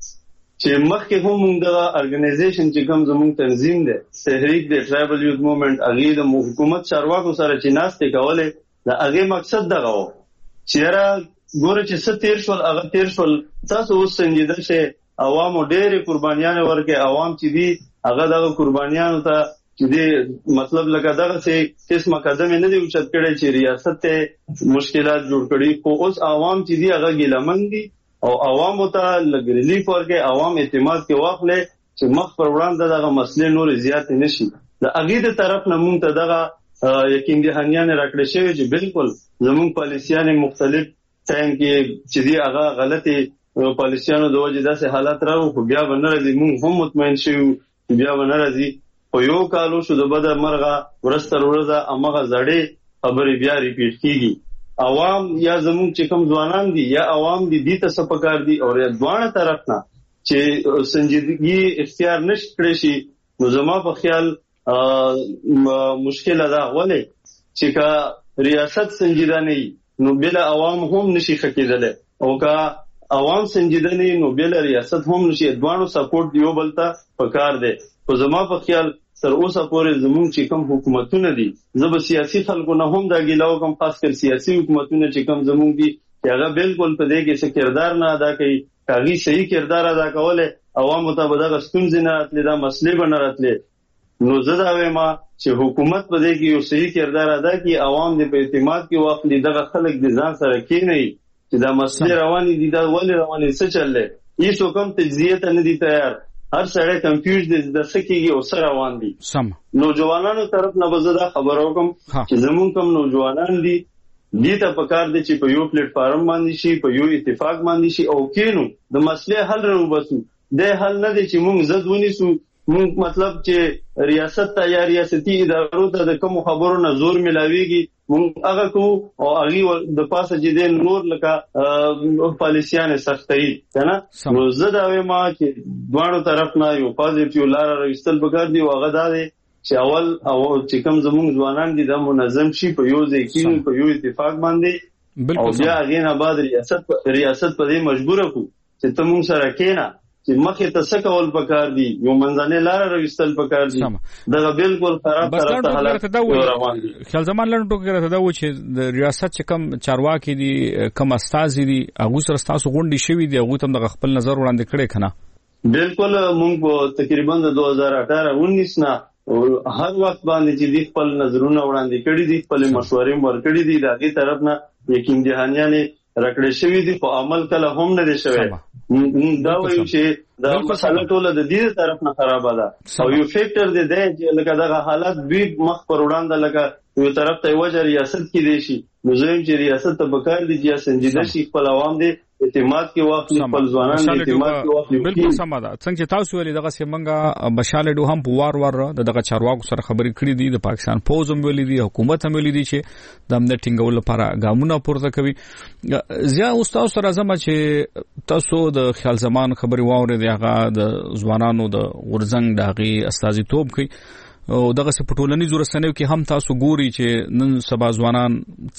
چې مخکې هم موږ د ارګنایزیشن چې کوم زموږ تنظیم دی تحریک دی ټرایبل یوث موومېنټ هغه د حکومت چارواکو سره چې ناستې کولې د هغه مقصد دغه و چې را ګوره چې څه تیر شول هغه تیر شول تاسو اوس سنجیده شئ عوامو ډېرې قربانیانې ورکړي عوام چې دي هغه دغه قربانیانو ته چې دې مطلب لکه دغه سي قسمه قدم نه دی اوچت کړی چې ریاست ته مشکلات جوړ کړي خو اوس عوام چې دي هغه ګیلمن دي او عوامو ته لګریلیف ورکړي عوام اعتماد کې واخلې چې مخ پر وړاندې دغه مسلې نور زیات نشي د اغې د طرف نه مونږ ته دغه یقین دهانیان راکړي شوی چې بالکل زموږ پالیسیان مختلف ټایم کې چې دی هغه غلطي پالیسیانو د وجې داسې حالات راو خو بیا به نه راځي مونږ هم مطمئن شوو چې بیا به نه راځي خو یو کالو شو د بده مرغه ورستر ورځه همغه زړې خبرې بیا ریپیټ کیږي عوام یا زموږ چې کوم ځوانان دي یا عوام دي دې ته څه پکار دي او یا دوانه طرف نه چې سنجیدګي اختیار نشي کړی شي نو زما په خیال مشکل ده ولې چې کا ریاست سنجیده نه نو بل عوام هم نشي خکېدل او کا عوام سنجیده نه نو بل ریاست هم نشي دوانو سپورټ دیو بلتا پکار دی په زما په خیال تر اوسه پورې زموږ چې کوم حکومتونه دي زب سیاسي خلکو نه هم دا ګیلاو کوم خاص کر سیاسي حکومتونه چې کوم زموږ دي هغه بالکل په دې کې څه کردار نه ادا کوي کاغي صحیح کردار ادا کوله عوام ته به دا ستونزې نه راتلې دا مسلې به نه راتلې نو زه دا وایم چې حکومت په دې کې یو صحیح کردار ادا کوي عوام دې په اعتماد کې واخلي دغه خلک د ځان سره کېني چې دا مسلې روانې دي دا ولې روانې څه چللې هیڅ کوم تجزیه ته نه دي تیار هر سړی کنفیوز دي د سکیږي او سره روان دي. سم نوجوانانو طرف نه بزدا خبرو کوم چې زمون کوم نوجوانان دي دې ته پکار دي چې په یو پلیټ فارم باندې شي، په یو اتفاق باندې شي او کینو د مسلې حل راوبسو. د حل نه دي چې موږ زد ونیسو، موږ مطلب چې ریاست ته یا ریاستي ادارو ته د کوم خبرو نه زور ملاويږي موږ هغه کو او هغه د پاسه چې د نور لکه پالیسیان سختي کنه. نو زه دا وایم چې دوه طرف نه یو پازیټیو لار راوستل بګار دی او هغه دا دی چې اول او چې کوم زموږ ځوانان دي د منظم شي په یو ځای کې په یو اتفاق باندې او بیا هغه نه بعد ریاست په دې مجبور کو چې ته موږ سره کېنا چې مخه ته څه کول پکار دي، یو منځنۍ لار راوستل پکار دي. دا بالکل خراب طرف ته حالت روان دي. خیال زمان لنډو ټوکې راته دا و چې د ریاست چې کم چارواکي دي کم استازي دي هغه سره تاسو غونډې شوي دي هغه تم د خپل نظر وړاندې کړي کنه؟ بالکل موږ تقریبا د 2018-19 نه هر وخت باندې چې د خپل نظرونه وړاندې کړي دي، خپل مشورې ورکړي دي، د هغې طرف نه یقین دهانیانې راکړې شوي دي خو عمل کله هم نه دی شوی. دا وایو چې دا مسله ټوله د دې طرف نه خرابه ده او یو فیکټر دی چې لکه دغه حالت دوی مخ پر وړاندې لکه یو طرف ته وجه ریاست کې دی شي نو زم چې ریاست ته بکار دي چې سنجیده شي خپل عوام دي اعتماد کې واخلي، خپل ځوانان اعتماد کې واخلي. بالکل سم ده. څنګه چې تاسو ولې دغه سیمنګا بشاله ډو هم په وار دغه چارواکو سره خبرې کړې دي، د پاکستان فوج هم ولې دي، حکومت هم ولې دي چې د امنیت ټینګولو لپاره ګامونه پورته کوي. زیا استاد سره زما چې تاسو د خیال زمان خبرې واورې دی هغه د ځوانانو د ورزنګ داغي استازیتوب کوي او دغه څه پټولنیزو رسنیو کې هم تاسو ګوري چې نن سبا ځوانان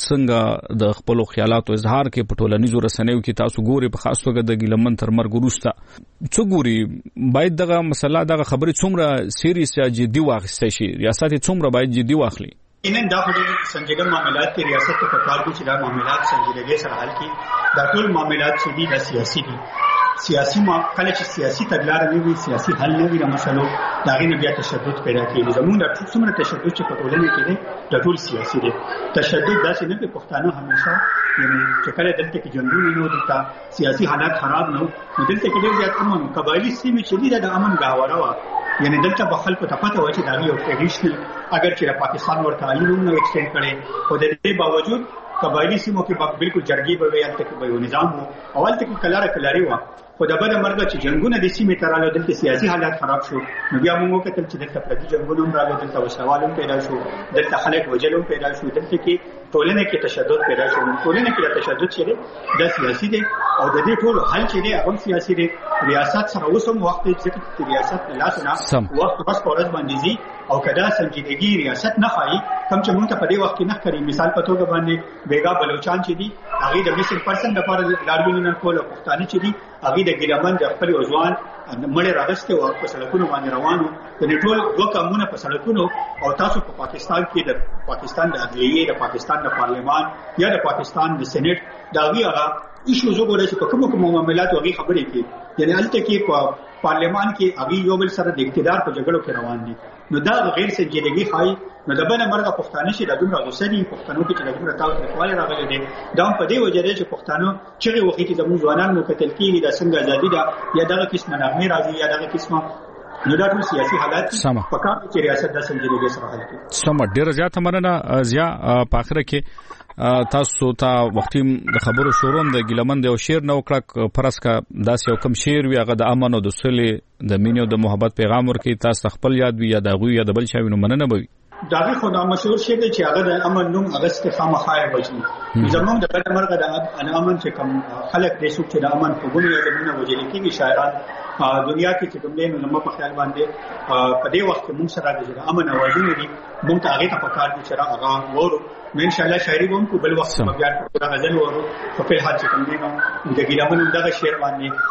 څنګه د خپل خیالاتو اظهار کې پټولنیزو رسنیو کې تاسو ګوري په خاص توګه د ګیلمن تر مرګ وروسته څو ګوري باید دغه مسله دغه خبرې څومره سیریس یا جدي واخیستل شي، ریاست څومره باید جدي واخلي؟ نن دا خو سنجیده معاملات کې ریاست ته پکار دي چې دا معاملات سنجیدګۍ سره حل کړي. دا ټول معاملات چې دي د سیاسي دي، سیاسي کله چې سیاسي تګلارې نه وي، سیاسي حل نه وي د مسلو، دا غي نه بیا تشدد پیدا کیږي. زموږ د څومره تشدد چې په ټولنه کې دی دا ټول سیاسي دی. تشدد داسې نه په پښتانه همیشه یعنی چې کله دلته کې جنګونه نه دلته سیاسي حالات خراب نه دلته کې ډېر زیات امن قبایلی سیمې چې دي د امن گاوره وا یعنی دلته په خلکو ته پته و چې دا یو ټریډیشنل اگر چې پاکستان ورته تعلیم نه ایکسټند کړي خو د دې باوجود قبایلی سیمو کې بالکل جرګي به وي البته به یو نظام وو اول ته کې کلاري و خو د بل مرګ چې جنگونه د سیمې تراله دلته سیاسي حالات خراب شو نو بیا موږ کتل چې دلته پردي جنگونه راغلي، دلته وسوالم پیدا شو، دلته خلک وجلم پیدا شو، دلته کې ټولنه کې تشدد پیدا شو. ټولنه کې تشدد چې دی د سیاسي دی او د دې ټول حل چې دی هغه سیاسي دی. ریاست سره اوسم وخت چې ریاست نه لاسنه وخت بس پورز باندې زی او کدا سنجیدګي ریاست نه خایي کوم چې مونږ ته په دې وخت کې نه کړی. مثال په توګه باندې بیګا بلوچستان چې دی هغه د میسنګ پرسن لپاره لاریون نه کول، پښتانه چې دی هغه د ګیلمن د خپل ځوان مړ راغسته او په سړکونو باندې روانو د ټول دوه کمونه په سړکونو او تاسو په پاکستان کې د پاکستان د عدلیه، د پاکستان د پارلمان یا د پاکستان د سېنات دا هغه ایشو زوګورې چې په کوم معاملات او خبرې کې یعنی الته کې په پارلمان کې هغه یو بل سره د اقتدار په جګړو کې روان دي. نو دا غیر سنجیدګي خای نو د بل مرګه پښتانه شي د دومره غوسه دي پښتنو کې چې د دومره تاوتریخوالی راغلي دي دا په دې وجه دی چې پښتانه چې وخت کې زموږ ځوانان مو قتل کیږي د څنګه ازادي ده یا دغه قسمه نغمه راځي یا دغه قسمه نو دا ټول سیاسي حالات په کار کې ریاست د سنجیدګي سره حل کړي. سم ډیر زیات مننه زیا په اخر کې تاسو ته وختي د خبرو شروع د ګیلمن د شعر نو کړه فرض کا داس یو کم شعر وی هغه د امن او د صلح د مینې او د محبت پیغام ورکي تاسو خپل یاد وی یا د غوی یا د بل شاوینو مننه بوي. داغه خو دا مشهور شی دی چې هغه د امن نوم اگست خامخای وجني زموږ د بل مرګ د امن چې کوم خلک د سوق چې د امن په ګونې زمونه وجلي کیږي شاعران دنیا کې چې کوم له نوم په خیال باندې په دې وخت کې موږ سره د امن اوازونه دي موږ ته هغه ته پکار دي چې هغه ورو ان شاء الله شاعري کوم په بل وخت کې بیا دا غزل ورو په خپل حال چې کوم دي د ګیلمن دغه شعر باندې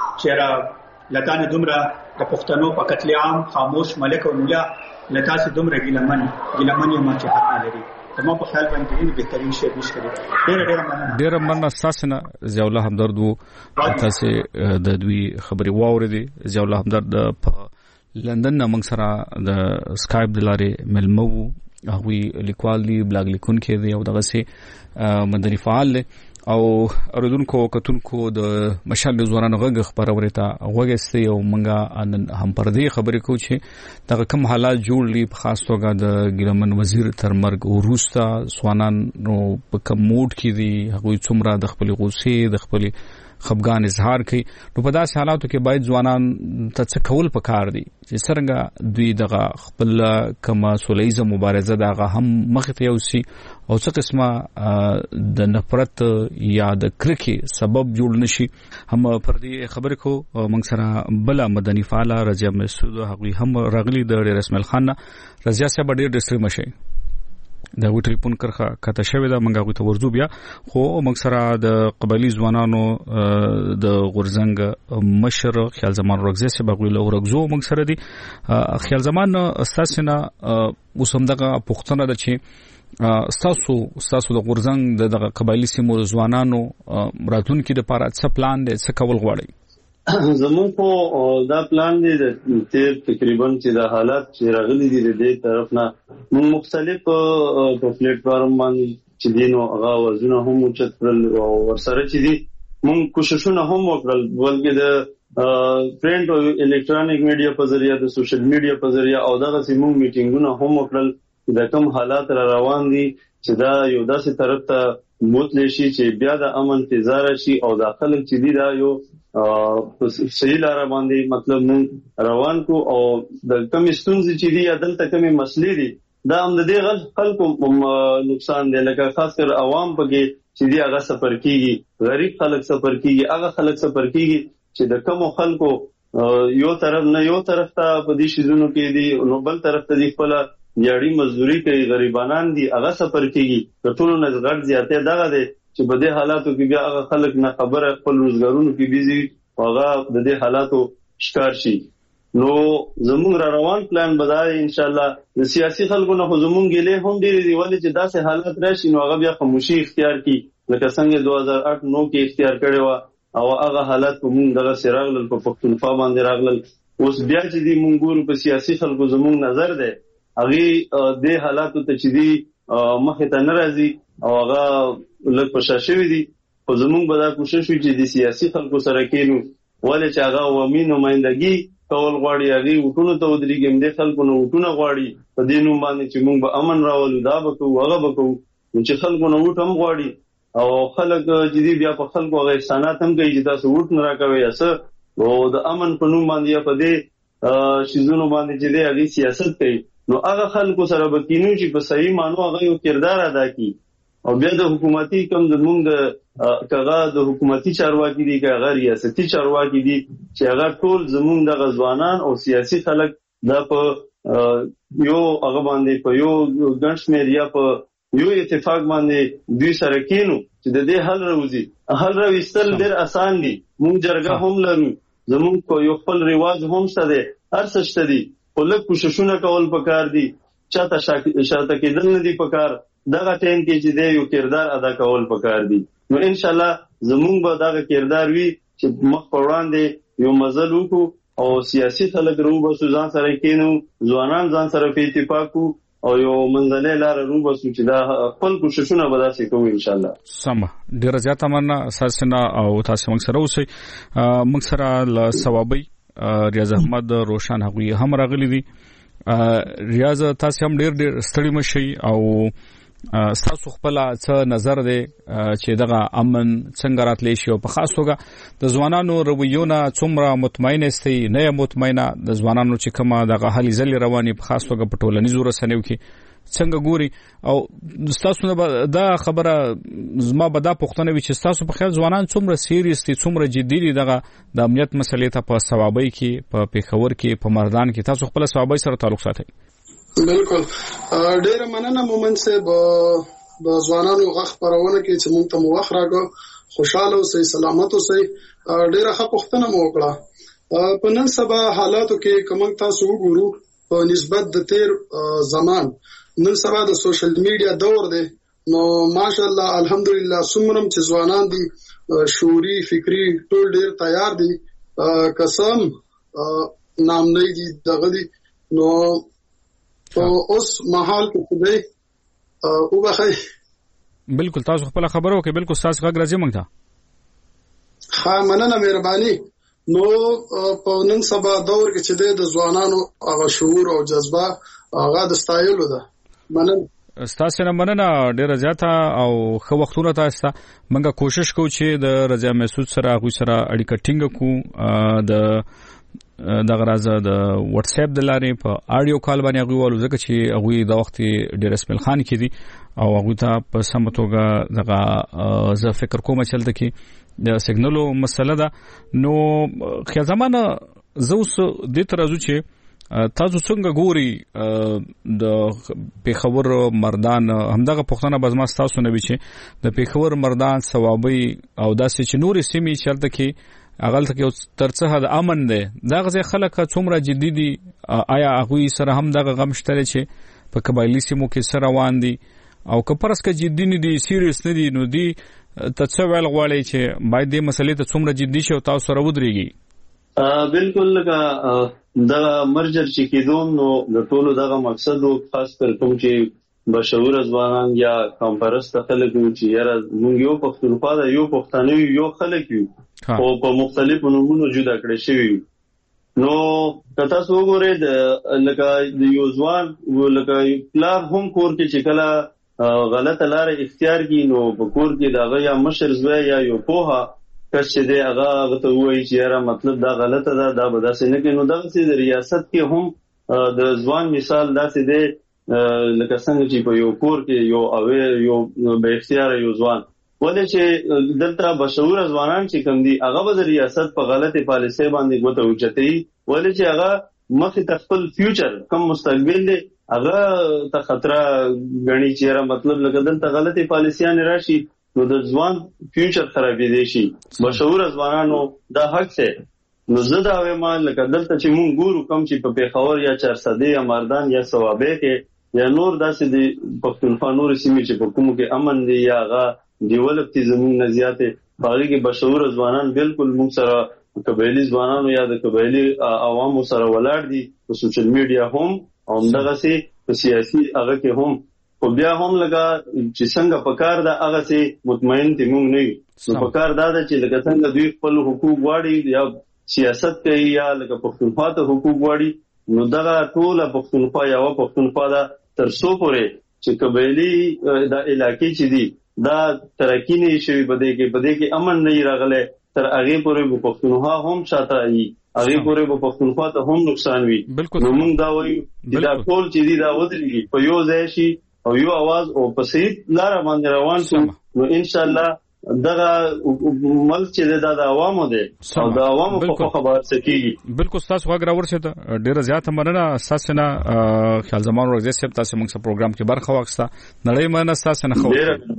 چې لدان دومره د پښتنو په قتل عام خاموش ملک او مولا لتا سي دومره ګیلمن یو ما چې حق نه لري زما په خیال باندې بهترین شی نشته. ډیر مننه ساسنه ضیاء الله همدرد تاسو د دوی خبري واوریدي. ضیاء الله همدرد په لندن نه موږ سره د سکایپ د لارې ملمو هغه لیکوال دی بلاګ لیکون کې دی او دغه سي مدني فعال دی او اردوونکو کتونکو د مشال ځوانانو غږ خبرونه ته وګستي او منګه هم پر دې خبرې کو چې دغه کوم حالات جوړ لې خاص توګه د ګرمن وزیر تر مرګ وروسته ځوانان نو په کوم موډ کې دي هغه څومره د خپل غوسې د خپل خفګان اظهار کوي نو په داسې حالاتو کې باید ځوانان ته څه کول پکار دي چې څنګه دوی دغه خپل کما سولېزه مبارزه دغه هم مخ ته یوسي او څه قسمه د نفرت یا د کرکې سبب جوړ نشي هم پر دې خبرې کو موږ سره بل مدني فعال رضیا مسعود هغوی هم راغلي د رسمل خان رضیا صاحب ډېر ډسټری مشه دا و ټلیفون کرخه کته شوی دا منګه ته ورزو بیا خو موږ سره د قبایلی ځوانانو د غورزنګ مشر خیال زمان رغزه سه بغویل ورغزو موږ سره دي خیال زمان استاسنه وسمدغه پښتنه د چې استاسو د غورزنګ د قبایلی سیمو ځوانانو راتلونکو د لپاره څه پلان دي څه کول غواړي زمون کو دا پلان دی د تیر تقریبا چې د حالات چې راغلي دي د دې طرف نه موږ مختلف په پلیټ فارم باندې چې دینو هغه وزنه هم چت کړل او ورسره چې دي موږ کوششونه هم وکړل بلکې د پرنٹ او الکترونیک میډیا په ذریعہ د سوشل میډیا په ذریعہ او دغه سیمو میټینګونه هم وکړل د کوم حالات را روان دي چې دا یو داسې طرف ته بوتلی شي چې بیا د امن تیزاره شي او داخله چې دي دا یو صحیح لار باندې مطلب مون روان کو او د کم ستونزې چې دي عدالت کمی مسلې دي دا هم د دې خلکو نقصان دی لکه خاص کر عوام پکې چې دي هغه سفر کیږي غریب خلک سفر کیږي هغه خلک سفر کیږي چې د کم خلکو یو طرف نه یو طرف ته په دې شیزونو کې دي نو بل طرف ته دي خپل یاړي مزدوري کوي غریبانان دي هغه سفر کیږي د ټولو نه غټ زیاتې دغه دی چې په دې حالاتو کې بیا هغه خلک نه خبره خپل روزګارونو کې بيزي هغه د دې حالاتو شکار شي نو زموږ را روان پلان بدای ان شاء الله د سیاسي خلکو نه زموږ ګلې هم ډېری دی ولې چې داسې حالات راشي نو هغه بیا خاموشي اختیار کی لکه څنګه 2008 نو کې اختیار کړي و او هغه حالات په موږ دغه سراغل په پښتونخوا باندې راغلل اوس بیا چې دی موږ ګورو په سیاسي خلکو زموږ نظر دی هغه د حالاتو ته چې دی مخه ته ناراضي او هغه لږ پښاشوي دي خو زموږ به دا کوشش وي چې د سیاسي خلکو سره کېنو ولې چې هغه عوامي نمائندګي کول غواړي هغه وټونو ته ودرېږي د خلکو نه وټونه غواړي په دې نوم باندې چې موږ به امن راولو دا به کوو هغه به کوو چې خلکو نه وټ هم غواړي او خلک چې دی بیا په خلکو هغه احسانات هم کوي چې تاسو وټ نه راکوي اسه او د امن په نوم باندې په دې شیزونو باندې چې دی هغه سیاست کوي نو هغه خلکو سره به کینو چې په صحیح مانو هغه یو کردار ادا کوي او بیا د حکومتي کم زمونږ کغه د حکومتي چارواکي دي کغه ریاستي چارواکي دي چې هغه ټول زمونږ د غزوانان او سیاسي خلک د په یو هغه باندې په یو ګنش میریا په یو اتفاق باندې دوی سره کینو چې د دې حل راوځي حل راوستل ډېر اسان دي مونږ جرګه هم لرو زمونږ کو یو خپل رواج هم شته دي هر څه شته دي خو له کوششونه کول پکار دي چاته شاته کېدل نه دي پکار دغه ټیم کې چې دی یو کردار ادا کول پکار دي نو ان شاء الله زمونږ به دغه کردار وي چې مخ په وړاندې یو مزل وکړو او سیاسي خلک روبه ځان سره کینو ځوانان ځان سره په اتفاق او یو منځلې لار روبه چې دا خپل کوششونه به داسې کوو ان شاء الله سم ډیر زیات مننه اساسنا او تاسو موږ سره اوسئ موږ سره ل ثوابي ریاض احمد روشن هغوی هم راغلي دي ریاض تاسو هم ډیر ستړي مشي او تاسو خپل څه نظر دی چې دغه امن څنګه راتلی شي او په خاص توګه د ځوانانو رویونه څومره مطمئن استي نه مطمئنه د ځوانانو چې کومه دغه حالي ځلې رواني په خاص توګه په ټولنیزو رسنیو کې څنګه ګوري او تاسو نه دا خبره زما به دا پوښتنه وي چې تاسو په خیال ځوانان څومره سیریس دي څومره جدي دي دغه د امنیت مسلې ته په ثوابي کې په پیښور کې په مردان کې تاسو خپل ثوابي سره تعلق ساتئ بالکل ډېر مننه مومن صاحب د ځوانانو غږ خبرونه کې چې موږ ته موخ راغو خوشاله اوسئ سلامت اوسئ ډېر ښه پوښتنه مو وکړه په نن سبا حالاتو کې کوم تاسو وګورو په نسبت د تیر زمان نن سبا د سوشل میډیا دور دی نو ماشاءالله الحمدلله سمرم چې ځوانان دي شعوري فکری ټول ډېر تیار دي قسم نام نه دي دغه دي نو اوس محل کې دی او بخای بالکل تاسو خپل خبرو کې بالکل تاسو غږ راځي مونږ ته. ها مننه مهرباني. نو په نن سبا دور کې چې د ځوانانو هغه شعور او جذبه هغه د ستایلو ده. مننه ستاسو نه مننه ډیره زیاته او خو وختونه تاسو منګه کوشش کوو چې د رضا محسود سره غوي سره اړیکه ټینګ کوو د غرض د واتس اپ د لارې په اډیو کال باندې غوي ولو ځکه چې غوي د وخت ډیر اسمل خان کې دي او غوي ته په سمتوګه دغه زه فکر کوم چې دلته کې د سیګنالو مسله ده. نو خیا زمانه زه اوس د ترازو چې تاسو څنګه ګوري د پیښور مردان همدغه پښتنه بزما تاسو نه وی چې د پیښور مردان ثوابي او داسې چې نورې سیمې چرته کې اغلته کې ترڅه د امن ده دغه خلک څومره جدي دي آیا هغه سره هم دغه غم شته چې په قبایلی سیمو کې سره روان دي او که پرس کې جدي نه دي سیریس نه دي نو دي تاسو ویل غواړي چې باید دې مسلې ته څومره جدي شي او تاسو سره ودرېږي. بالکل لکه دا مرجر چې کېدوم نو د ټولو دغه مقصد او خاص کر کوم چې بشعور ځوانان یا کمپرست خلک چې یاره موږ یو پښتونخوا دا یو پښتانه یو خلک یو او په مختلفو نومونو جدا کړی شوی. نو کته څو غره لکه د یو ځوان لکه پلار هم کور کې چې کله غلطه لار اختیار کی نو په کور کې دا یا مشر زوی یا یو پوها کس چې دی هغه ته وایي چې یاره مطلب دا غلطه ده دا به داسې نه کوي. نو دغه د ریاست کې هم د ځوان مثال داسې دی لکه څنګه چې په یو کور کې یو یو به اختیار یو ځوان ولې چې دلته بشعور ځوانان چې کوم دي هغه به د ریاست په غلطه پالیسي باندې ګوته اوچتي ولې چې هغه مخې خپل فیوچر کم مستقبل دی هغه ته خطر غني چې مطلب لکه دلته غلطه پالیسيان راشي نو د ځوان فیوچر خرابې دي شي. بشعور ځوانانو دا حق څه نو زده وایم لکه دلته چې مونږ ګورو کم چې په پیښور یا 400 یا مردان یا ثوابه کې یا نور داسې د پښتونخوا نور سیمې چې په کومو کې امن دي یا هغه ډیولپ زمون نه زیاته باغی کې بشعور ځوانان بالکل موږ سره قبایلی ځوانانو یا د قبایلی عوامو سره ولاړ دي په سوشل میډیا هم او دغه سي په سیاسي هغه کې هم خو بیا هم لګا چې څنګه پکار دا هغه سي مطمئن دي موږ نه نو پکار دا چې لکه څنګه دوی خپل حقوق واړي یا سیاست کوي یا لکه پښتونخوا ته حقوق واړي نو دغه ټول پښتونخوا یا پښتونخوا دا تر څو پورې چې قبایلی دا علاقې چې دي دا ترقی نه شي بده کې امن نه راغله تر هغه پورې پښتونخوا هم شاته ای هغه پورې پښتونخوا ته هم نقصان وي. نو موږ دا وایو دا ټول چې دي دا ودرېږي په یو ځای شي او یو आवाज او په صحیح لار باندې روان شو نو ان شاء الله دغه ملک چې د عوامو دي او د عوامو په خبر سکیږي. بالکل تاسو غوږ راورسته ډیره زیاته مننه تاسو نه خیال زمان ورځ سپ تاسو موږ سره پروګرام کې برخه واخسته نړۍ مننه تاسو نه خو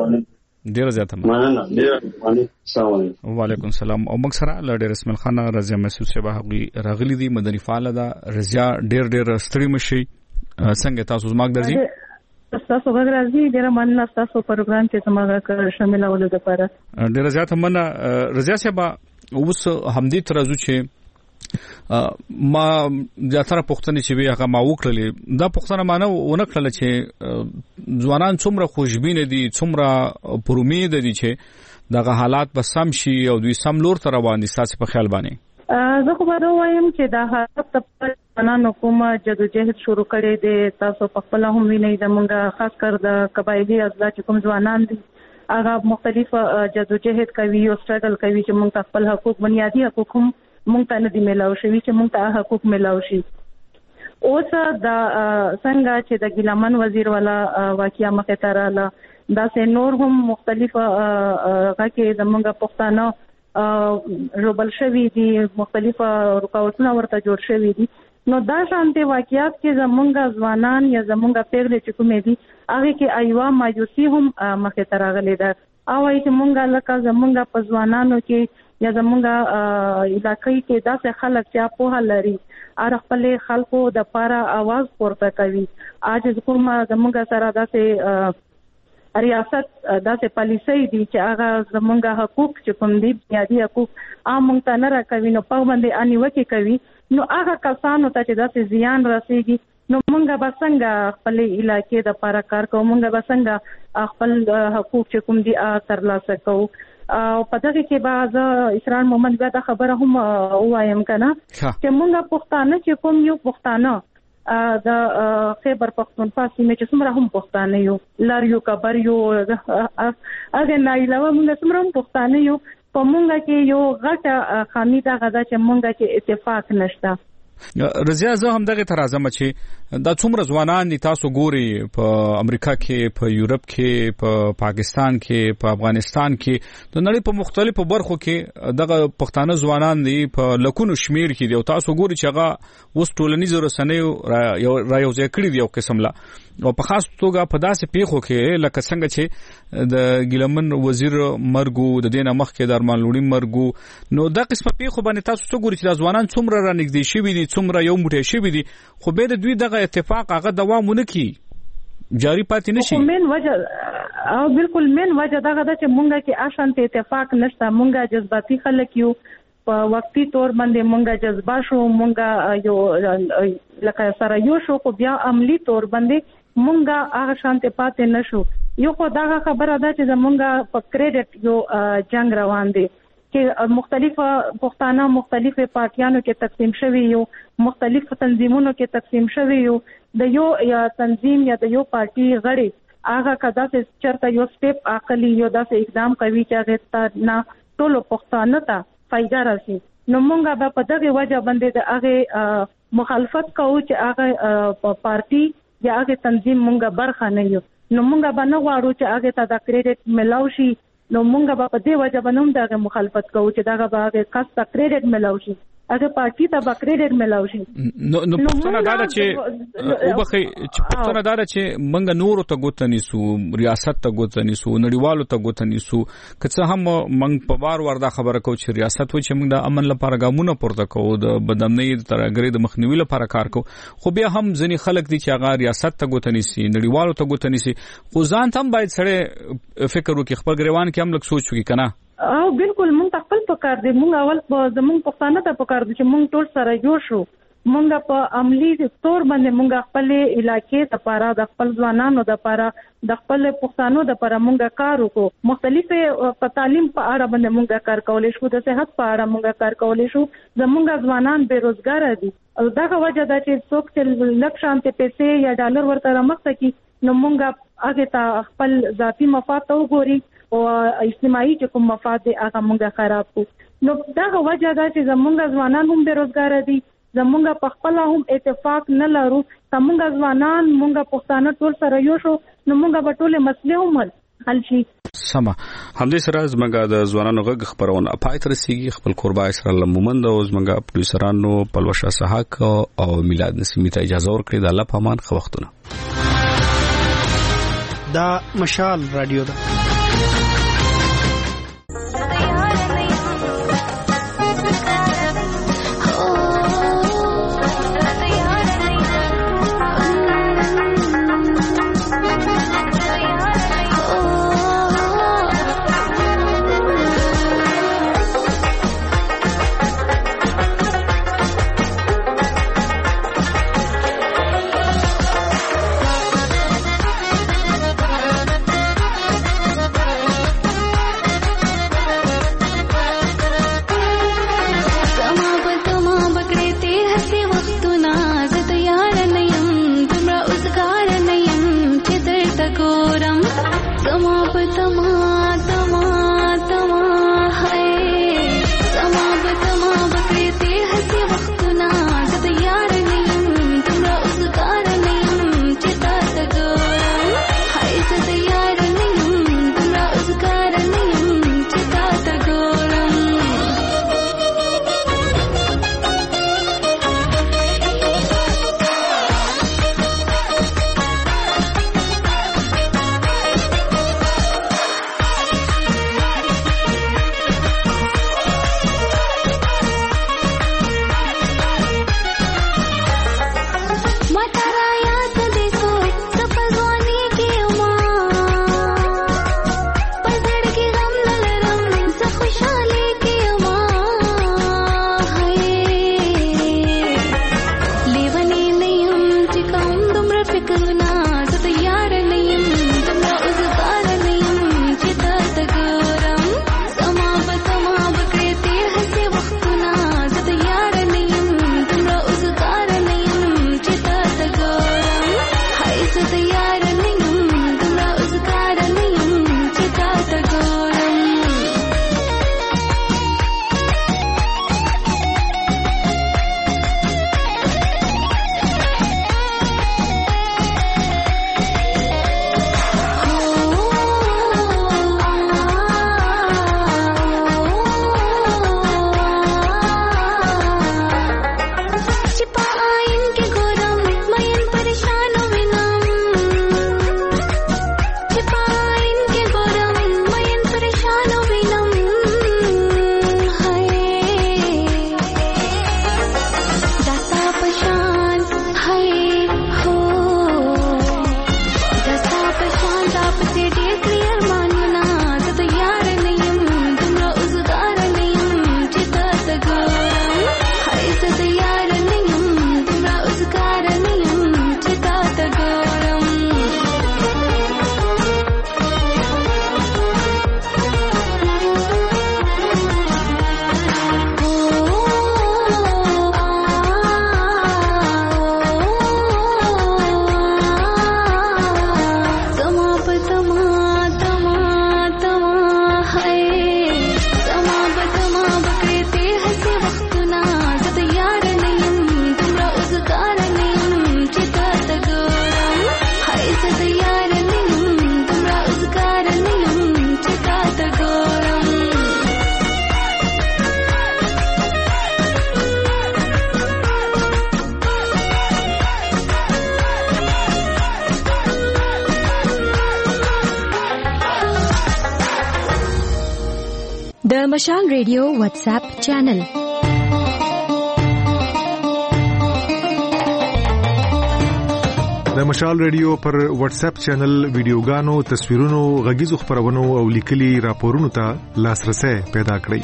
ډیره زیاته مننه ډیره السلام علیکم. وعلیکم السلام. او موږ سره ډیر اسمل خان رضا محسود صاحب راغلی دي مدني فعال ده رضا ډیر ستړي مشي څنګه تاسو زماګ درځي تاسو غږ راځي ډیره مننه تاسو پروګرام کې زموږه شامل اولو لپاره ډیره زیاته مننه رضا صاحب. اوس همدې ترازو چې ما ځاتره پښتنې چې هغه ما وکړلې دا پښتنه مانه ونکړل چې ځوانان څومره خوشبینه دي څومره پر امید دي چې دغه حالات به سم شي او دوی سم لور ته روان دي تاسو په خیال باندې زه خو به وایم چې دا حالت په ځوانانو کوم جدوجہد شروع کړي دي تاسو په خپل هم وینئ د مونږه خاص کر د قبایلی ازلا چې کوم ځوانان دي هغه مختلف جدوجہد کوي او سټرګل کوي چې مونږ خپل حقوق بنیادی حقوق هم مونږ ته نه دي ملاو شوي چې مونږ ته حقوق ملاو شي. اوس دا څنګه چې د ګیلمن وزیر والا واقعیا مخه ته رااله دا سه نور هم مختلف غکه زمونږ پښتانه روبل شوی دي مختلف رکاوټونه ورته جوړ شوی دي نو دا شانتي واقعیات کې زمونږ ځوانان یا زمونږ پیغلې چې کومې دي هغه کې ایوا مایوسی هم مخه ته راغلي ده او چې مونږ لکه زمونږ په ځوانانو کې یا زمونږ علاقې کې داسې خلک چې په حال لري ار خپل خلکو د پاره आवाज پورته کوي اج کوم زمونږ سره داسې ریاست داسې پالیسي دي چې هغه زمونږ حقوق چې کوم دي بنیادی حقوق عام ته نه راکوي نو په باندې انیوکي کوي نو هغه کسانو ته چې داسې زیان رسیږي نو مونږ به څنګه خپل علاقې د لپاره کار کوو، مونږ به څنګه خپل حقوق چې کوم دي ترلاسه کوو. او په دغه کې به اسرار مومند بیا د خبره هم وایم کنه چې مونږ پښتانه چې کوم یو پښتانه د خیبر پختونخوا سیمه چې څومره هم پښتانه یو لار یو کبر یو هغه نه علاوه مونږ څومره هم پښتانه یو په مونږ کې یو غټه خامي دا غدا چې مونږ کې اتفاق نشته. رضیا زه هم دغه ترازم چې دا څومره ځوانان دي تاسو ګوري په امریکا کې، په یورپ کې، په پاکستان کې، په افغانستان کې، د نړۍ په مختلفو برخو کې دغه پښتانه ځوانان دي په لکونو شمیر کې دي او تاسو ګوري چې هغه اوس ټولنیزو رسنیو را یو ځای کړی دی یو قسم لا او په خاص توګه په داسې پیښو کې لکه څنګه چې د ګیلمن وزیر مرګو د دینه مخکې د ارمان لوړی مرګو نو دا قسمه پیښو باندې تاسو څه ګوري چې د ځوانان څومره را نږدې شوي دي، څومره یو موټی شوي دي، خو به د دوی دغه اتفاق هغه دوام ونه کړي، جاری پاتې نشي. مین وجه او بالکل مین وجه دغه د چې مونږه کې آشانت اتفاق نشته، مونږه جذباتي خلک یو په وقتی تور باندې مونږه جذبه شو، مونږه یو لکه سره یو شو خو بیا عملی تور باندې مونږه هغه شانت پاتې نشو. یو خو دا خبره ده چې زمونږه په کریډټ یو جنگ روان دی چې مختلفه پښتانه مختلفه پارټیانو کې تقسیم شوي یو، مختلف تنظیمونو کې تقسیم شوي یو، د یو یا تنظیم یا د یو پارټي غړي هغه کدا چې چرته یو سټیپ عقلی یو داسې اقدام کوي چې هغه ته نه ټول پښتانه ته فائدہ راشي، نو مونږه به په دغه وجه باندې د هغه مخالفت کوو چې هغه پارټي یا هغه تنظیم مونږه برخه نه یو، نو مونږه به نه غواړو چې هغه ته د کریډټ ملاو شي، نو مونږه به په دې وجه باندې دغه مخالفت کوو چې دغه به هغه خاص ته کریډټ ملاو شي، هغه پارټي ته به کریډټ ملاو شي. نو پښتنه دا چې وبخي چې پښتنه دا چې مونږ نور ته ګوتنی سو، ریاست ته ګوتنی سو، نړیوالو ته ګوتنی سو، که څه هم مونږ په بار وردا خبره کوو چې ریاست و چې مونږ د امن لپاره ګامونه پورته کوو، د بدامنۍ ترګری د مخنیوي لپاره کار کوو، خو بیا هم ځنی خلک دي چې هغه ریاست ته ګوتنی سي، نړیوالو ته ګوتنی سي، خو ځان هم باید سره فکر وکړي، خپل ګریوان کې هم لږ سوچ وکړي کنه. او بالکل مونږ خپل پکار دي، مونږ اول په زمونږ پښتانه ته پکار دي چې مونږ ټول سره جوړ شو، مونږ په عملی تور باندې مونږ خپل علاقې ته لپاره د خپل ځوانانو د لپاره د خپل پښتانو د لپاره مونږ کار وکړو، مختلفه په تعلیم په اړه باندې مونږ کار کولای شو، د صحت په اړه مونږ کار کولای شو، زمونږ ځوانان بیروزګار دي او دغه وجه دا چې څوک چې لک شانته پیسې یا ډالر ورته رامخته کی نو مونږ هغه ته خپل ذاتی مفاد ته وګوري او اجتماعي چې کوم مفاد دی هغه مونږه خراب کو، نو دغه وجه دا چې زمونږ ځوانان هم بیروزګار دي، زمونږ په خپل هم اتفاق نه لرو، زمونږ ځوانان مونږ پښتانه ټول سره یو شو نو مونږ به ټول مسلې هم حل شي. سما همدې سره زمونږ د ځوانانو غږ خبرونه پای ته رسیږي. خپل قربا اسرار مومند او زمونږ پروډوسرانو پلوشا سحاق او میلاد نسیمی ته اجازه ورکړي. د الله په امان، خو وختونه. دا مشال رادیو ده. د مشال ریډیو واتس اپ چینل د مشال ریډیو پر واتس اپ چینل ویډیوګانو، تصویرونو، غږیزو خبرونو او لیکلي راپورونو ته لاسرسي پیدا کړئ.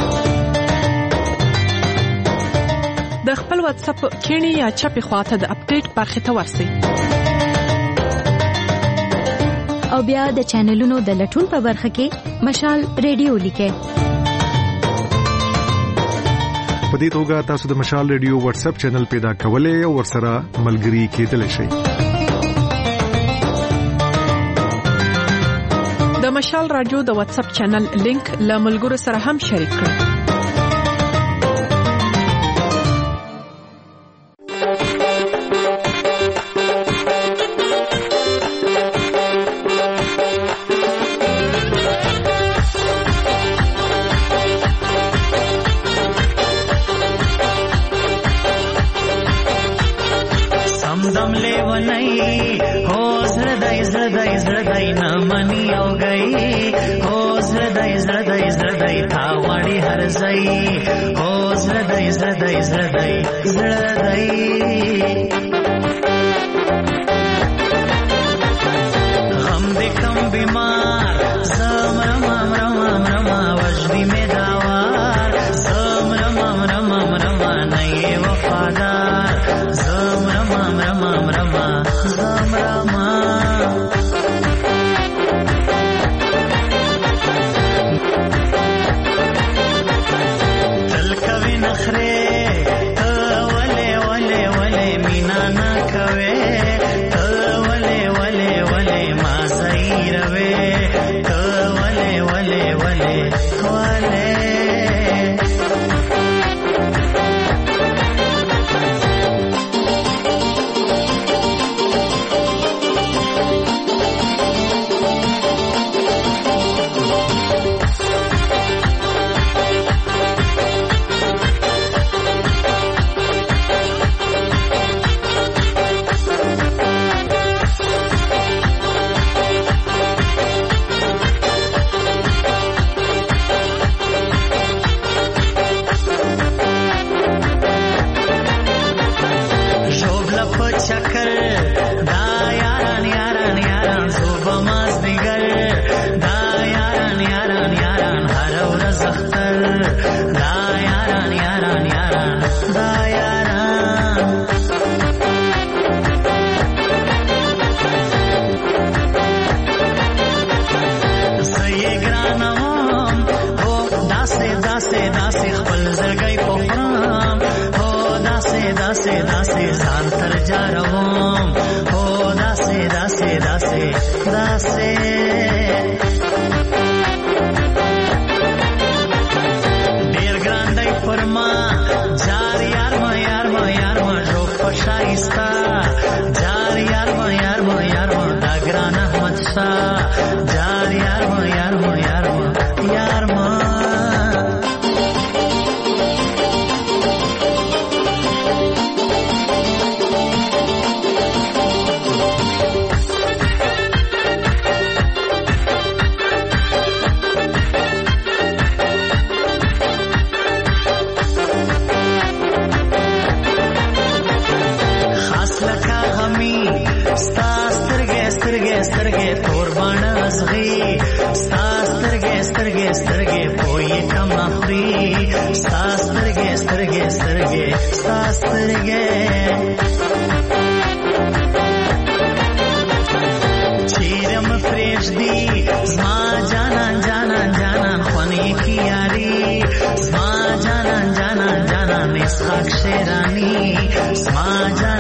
د خپل واتس اپ کینی یا چپی خواته د اپډیټ برخه ته ورسئ. او بیا د چینلونو د لټون په برخه کې مشال ریډیو لیکئ. په دې توګه تاسو د مشال ریډیو واتس اپ چینل پیدا کولای او ورسره ملګري کېدلی شئ. د مشال رادیو د واتس اپ چینل لینک له ملګرو سره هم شریک کړئ. سترګې تور باڼه زغي سترګې سترګې سترګې پوي کم اخري سترګې سترګې سترګې سترګې چیرم فريش دی زما جانان جانان جانان خونی کی یاری زما جانان جانان جانان اسحاق شیرانی زما